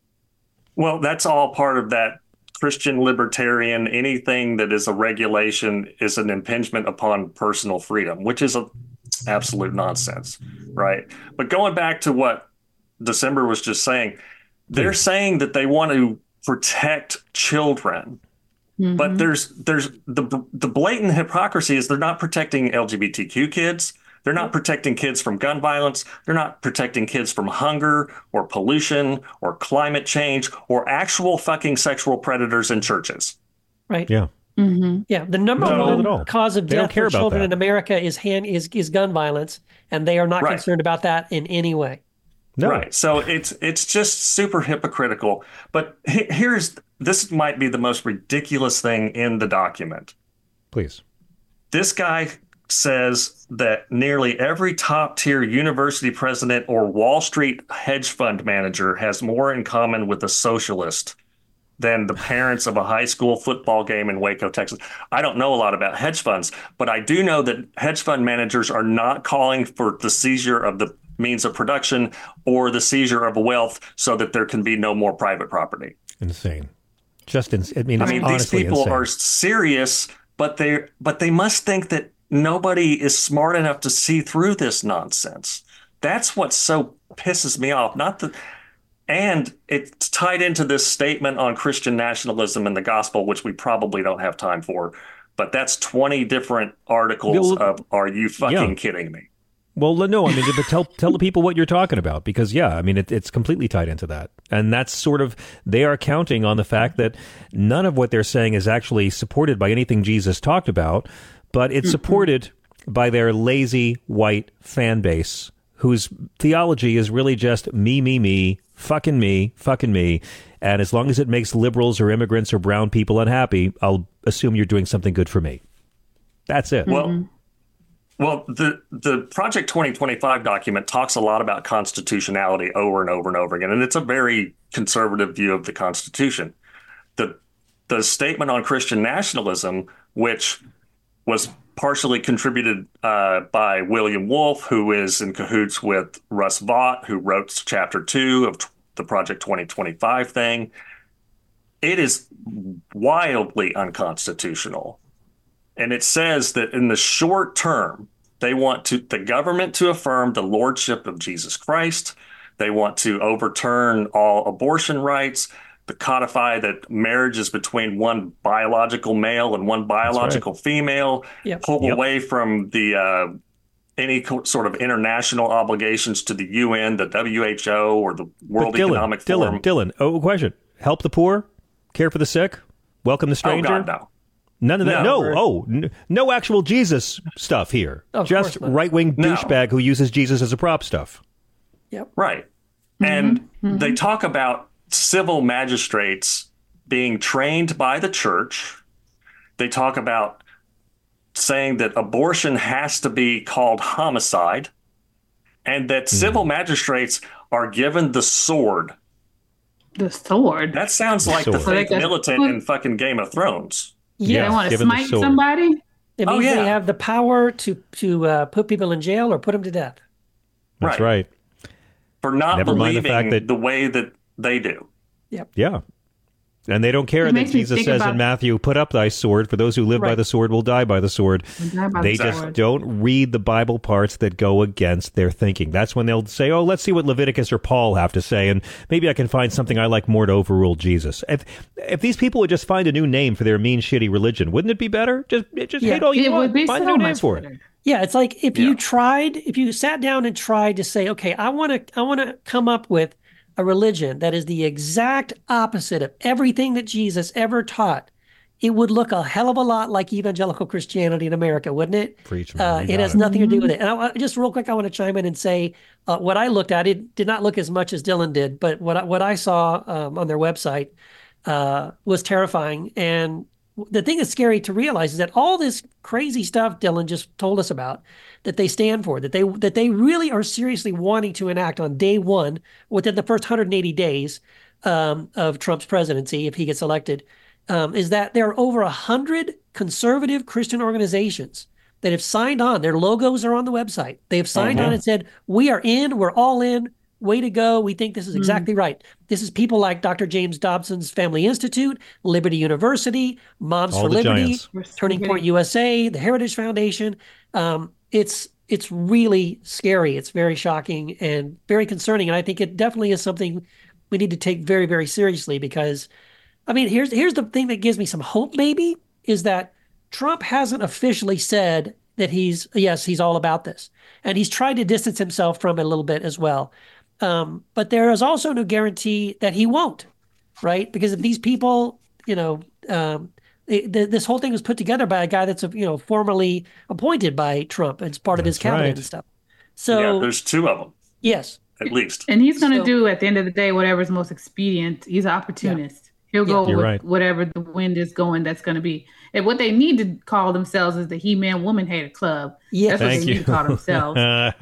Well, that's all part of that Christian libertarian. Anything that is a regulation is an impingement upon personal freedom, which is a absolute nonsense, right? But going back to what December was just saying, they're saying that they want to protect children. Mm-hmm. But there's there's the the blatant hypocrisy is they're not protecting L G B T Q kids. They're not protecting kids from gun violence. They're not protecting kids from hunger or pollution or climate change or actual fucking sexual predators in churches. Right. Yeah. Mm-hmm. Yeah. The number no, one cause of death for children in America is hand is is gun violence, and they are not right. concerned about that in any way. No. Right. So it's it's just super hypocritical. But he, here's this might be the most ridiculous thing in the document. Please. This guy says that nearly every top tier university president or Wall Street hedge fund manager has more in common with a socialist than the parents of a high school football game in Waco, Texas. I don't know a lot about hedge funds, but I do know that hedge fund managers are not calling for the seizure of the means of production or the seizure of wealth so that there can be no more private property. Insane. Just ins- I mean, I mean, these people insane. are serious, but they but they must think that nobody is smart enough to see through this nonsense. That's what so pisses me off. Not the, and it's tied into this statement on Christian nationalism and the gospel, which we probably don't have time for. But that's twenty different articles well, of "Are you fucking yeah. kidding me?" Well, no, I mean, but tell tell the people what you're talking about, because yeah, I mean, it, it's completely tied into that, and that's sort of they are counting on the fact that none of what they're saying is actually supported by anything Jesus talked about. But it's supported by their lazy white fan base whose theology is really just me, me, me, fucking me, fucking me. And as long as it makes liberals or immigrants or brown people unhappy, I'll assume you're doing something good for me. That's it. Well, well, the, the Project twenty twenty-five document talks a lot about constitutionality over and over and over again. And it's a very conservative view of the Constitution. The, the statement on Christian nationalism, which was partially contributed uh, by William Wolfe, who is in cahoots with Russ Vought, who wrote chapter two of t- the Project twenty twenty-five thing. It is wildly unconstitutional. And it says that in the short term, they want to the government to affirm the lordship of Jesus Christ. They want to overturn all abortion rights, to codify that marriage is between one biological male and one biological right. female, yep. pull yep. away from the uh, any co- sort of international obligations to the U N, the W H O, or the World Dylan, Economic Dylan, Forum. Dylan, oh, question. Help the poor, care for the sick, welcome the stranger? Oh, God, no. None of that. No, no oh, n- no actual Jesus stuff here. Of Just right-wing no. douchebag who uses Jesus as a prop stuff. Yep. Right. Mm-hmm. And mm-hmm. they talk about civil magistrates being trained by the church. They talk about saying that abortion has to be called homicide, and that mm. civil magistrates are given the sword. The sword? That sounds like sword. the fake so militant in fucking Game of Thrones. Yeah, yeah they want to smite somebody? It means oh, yeah. they have the power to, to uh, put people in jail or put them to death. That's right. right. For not Never believing mind the, fact that, the way that they do. Yep. Yeah. And they don't care It that makes me Jesus think says about- in Matthew, put up thy sword, for those who live by Right. the sword will die by the sword. die by They the just sword. don't read the Bible parts that go against their thinking. That's when they'll say, oh, let's see what Leviticus or Paul have to say, and maybe I can find something I like more to overrule Jesus. If if these people would just find a new name for their mean, shitty religion, wouldn't it be better? Just just Yeah. hate all you It want. would be Find so a new name much for better. it. Yeah, it's like if Yeah. you tried, if you sat down and tried to say, okay, I want to, I want to come up with a religion that is the exact opposite of everything that Jesus ever taught, it would look a hell of a lot like evangelical Christianity in America, wouldn't it? Preach, man. Uh, You it got has it. nothing to do with it. And I, just real quick, I want to chime in and say uh, what I looked at. It did not look as much as Dylan did, but what I, what I saw um, on their website uh, was terrifying. And the thing that's scary to realize is that all this crazy stuff Dylan just told us about, that they stand for, that they that they really are seriously wanting to enact on day one within the first one hundred eighty days um, of Trump's presidency, if he gets elected, um, is that there are over one hundred conservative Christian organizations that have signed on. Their logos are on the website. They have signed Uh-huh. on and said, we are in, we're all in. Way to go. We think this is exactly right. This is people like Doctor James Dobson's Family Institute, Liberty University, Moms All for the Liberty, giants. Turning Point U S A, the Heritage Foundation. Um, it's it's really scary. It's very shocking and very concerning. And I think it definitely is something we need to take very, very seriously because, I mean, here's here's the thing that gives me some hope maybe, is that Trump hasn't officially said that he's, yes, he's all about this. And he's tried to distance himself from it a little bit as well. Um, but there is also no guarantee that he won't, right? Because if these people, you know, um, it, the, this whole thing was put together by a guy that's, you know, formerly appointed by Trump as part of his cabinet right. and stuff. So yeah, there's two of them. Yes. At least. And he's going to So- do at the end of the day whatever's most expedient. He's an opportunist. He'll go You're with right. whatever the wind is going. That's going to be. And what they need to call themselves is the He-Man Woman Hater Club. Yeah, that's what Thank they you. need to call themselves.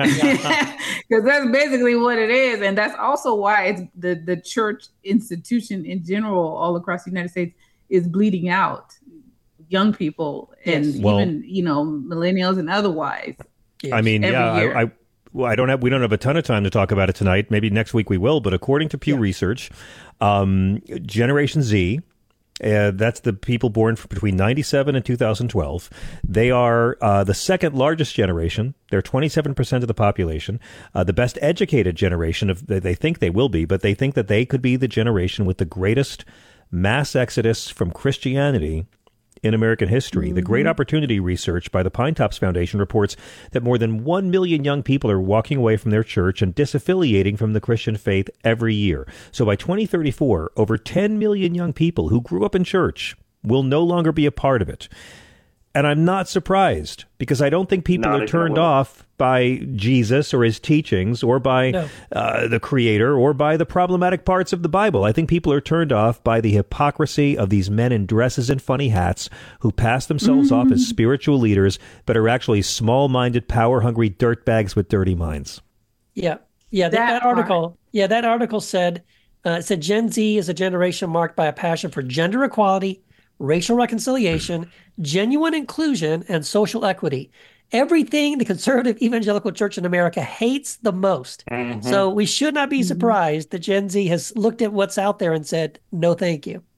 Because that's basically what it is, and that's also why it's the the church institution in general all across the United States is bleeding out young people and Yes. Well- even you know millennials and otherwise. I mean, Every yeah, year. I, I, well, I don't have, we don't have a ton of time to talk about it tonight. Maybe next week we will. But according to Pew Research, um, Generation Z, uh, that's the people born f- between ninety-seven and two thousand twelve. They are uh, the second largest generation. They're twenty-seven percent of the population, uh, the best educated generation of they, they think they will be, but they think that they could be the generation with the greatest mass exodus from Christianity in American history. The Great Opportunity Research by the Pine Tops Foundation reports that more than one million young people are walking away from their church and disaffiliating from the Christian faith every year. So by twenty thirty-four, over ten million young people who grew up in church will no longer be a part of it. And I'm not surprised, because I don't think people Not are even a turned little. off by Jesus or his teachings or by No. uh, the Creator or by the problematic parts of the Bible. I think people are turned off by the hypocrisy of these men in dresses and funny hats who pass themselves off as spiritual leaders, but are actually small-minded, power-hungry dirtbags with dirty minds. Yeah, yeah. That, That that article, yeah, that article said uh, it said Gen Z is a generation marked by a passion for gender equality, racial reconciliation, genuine inclusion, and social equity. Everything the conservative evangelical church in America hates the most. So we should not be surprised that Gen Z has looked at what's out there and said, no, thank you.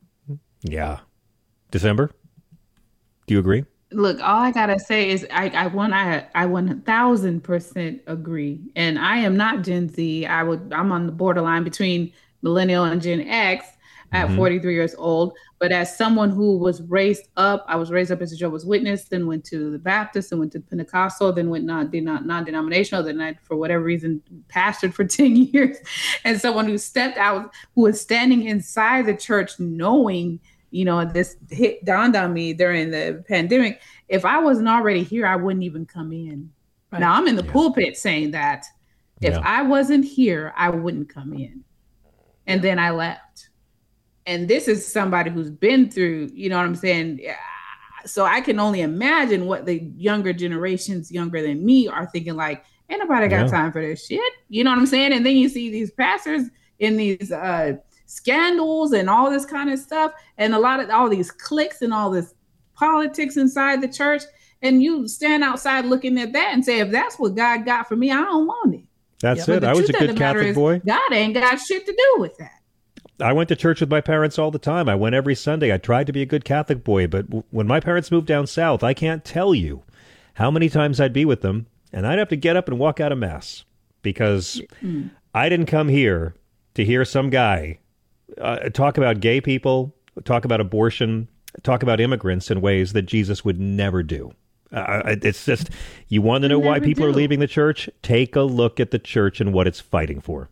Yeah. December? Do you agree? Look, all I gotta say is I, I one I I one thousand percent agree. And I am not Gen Z. I would I'm on the borderline between millennial and Gen X at Mhm. forty-three years old. But as someone who was raised up, I was raised up as a Jehovah's Witness, then went to the Baptist, then went to Pentecostal, then went non non non-denominational, then I, for whatever reason, pastored for ten years. And someone who stepped out, who was standing inside the church, knowing, you know, this hit dawned on me during the pandemic. If I wasn't already here, I wouldn't even come in. Right. Now I'm in the pulpit saying that if Yeah. I wasn't here, I wouldn't come in. And then I left. And this is somebody who's been through, you know what I'm saying? Yeah. So I can only imagine what the younger generations, younger than me, are thinking like, ain't nobody got Yeah. time for this shit. You know what I'm saying? And then you see these pastors in these uh, scandals and all this kind of stuff, and a lot of all these cliques and all this politics inside the church. And you stand outside looking at that and say, if that's what God got for me, I don't want it. That's But it. the I was a truth of good the matter Catholic is, boy. God ain't got shit to do with that. I went to church with my parents all the time. I went every Sunday. I tried to be a good Catholic boy, but w- when my parents moved down south, I can't tell you how many times I'd be with them, and I'd have to get up and walk out of Mass because Mm. I didn't come here to hear some guy uh, talk about gay people, talk about abortion, talk about immigrants in ways that Jesus would never do. Uh, it's just, you want to know why Never people are do. leaving the church? Take a look at the church and what it's fighting for.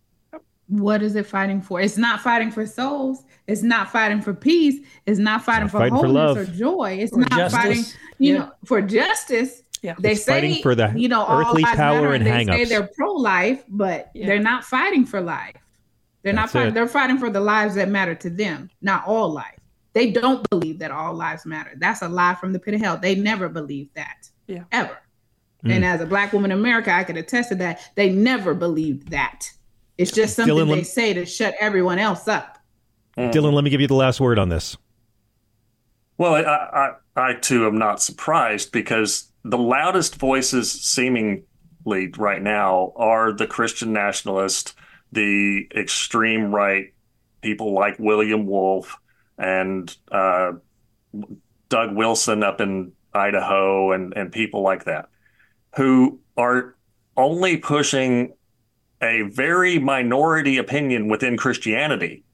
What is it fighting for? It's not fighting for souls. It's not fighting for peace. It's not fighting not for fighting for wholeness love. or joy. It's Or not justice. fighting, you Yeah. know, for justice. Yeah. They It's say fighting for the you know, all earthly lives power matter, and they hang-ups. say they're pro-life, but Yeah. they're not fighting for life. They're not That's fighting. it. They're fighting for the lives that matter to them, not all life. They don't believe that all lives matter. That's a lie from the pit of hell. They never believed that, yeah. ever. Mm. And as a Black woman in America, I can attest to that. They never believed that. It's just something Dylan, they lem- say to shut everyone else up. Dylan, let me give you the last word on this. Well, I, I, I too am not surprised, because the loudest voices seemingly right now are the Christian nationalists, the extreme right, people like William Wolf and uh, Doug Wilson up in Idaho, and, and people like that, who are only pushing a very minority opinion within Christianity.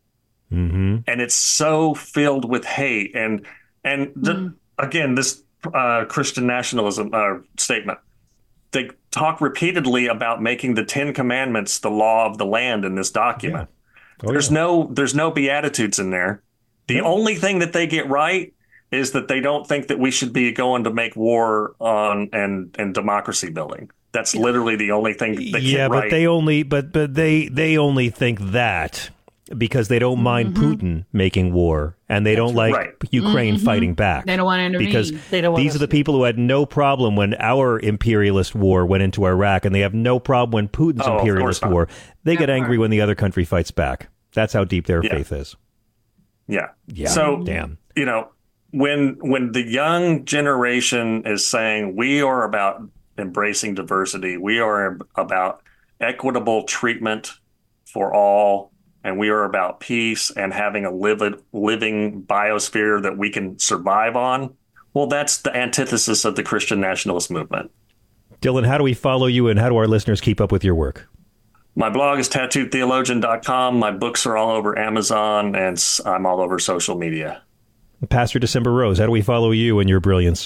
Mm-hmm. And it's so filled with hate. And, and mm-hmm. the, again, this uh, Christian nationalism uh, statement, they talk repeatedly about making the Ten Commandments the law of the land in this document. Yeah. Oh, there's yeah. no there's no Beatitudes in there. The yeah. only thing that they get right is that they don't think that we should be going to make war on and, and democracy building. That's yeah. literally the only thing they get yeah, right. but they only but but they they only think that because they don't mind mm-hmm. Putin making war, and they That's don't like right. Ukraine mm-hmm. fighting back. They don't want to intervene. Because they don't want these are the people who had no problem when our imperialist war went into Iraq, and they have no problem when Putin's oh, imperialist war. They That get angry part. when the other country fights back. That's how deep their yeah. faith is. Yeah. Yeah. So, damn. you know, when when the young generation is saying we are about embracing diversity, we are about equitable treatment for all, and we are about peace and having a live, living biosphere that we can survive on, well, that's the antithesis of the Christian nationalist movement. Dylan, how do we follow you, and how do our listeners keep up with your work? My blog is tattooed theologian dot com. My books are all over Amazon, and I'm all over social media. Pastor December Rose, how do we follow you and your brilliance?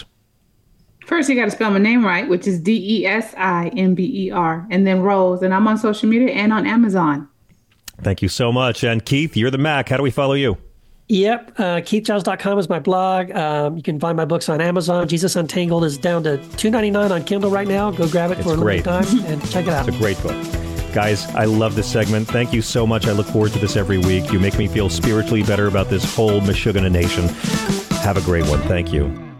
First, you got to spell my name right, which is D E S I M B E R, and then Rose. And I'm on social media and on Amazon. Thank you so much. And Keith, you're the Mac. How do we follow you? Yep. Uh, Keith Giles dot com is my blog. Um, you can find my books on Amazon. Jesus Untangled is down to two ninety-nine on Kindle right now. Go grab it It's for a great. limited time and check it out. It's a great book. Guys, I love this segment. Thank you so much. I look forward to this every week. You make me feel spiritually better about this whole Meshuggah nation. Have a great one. Thank you.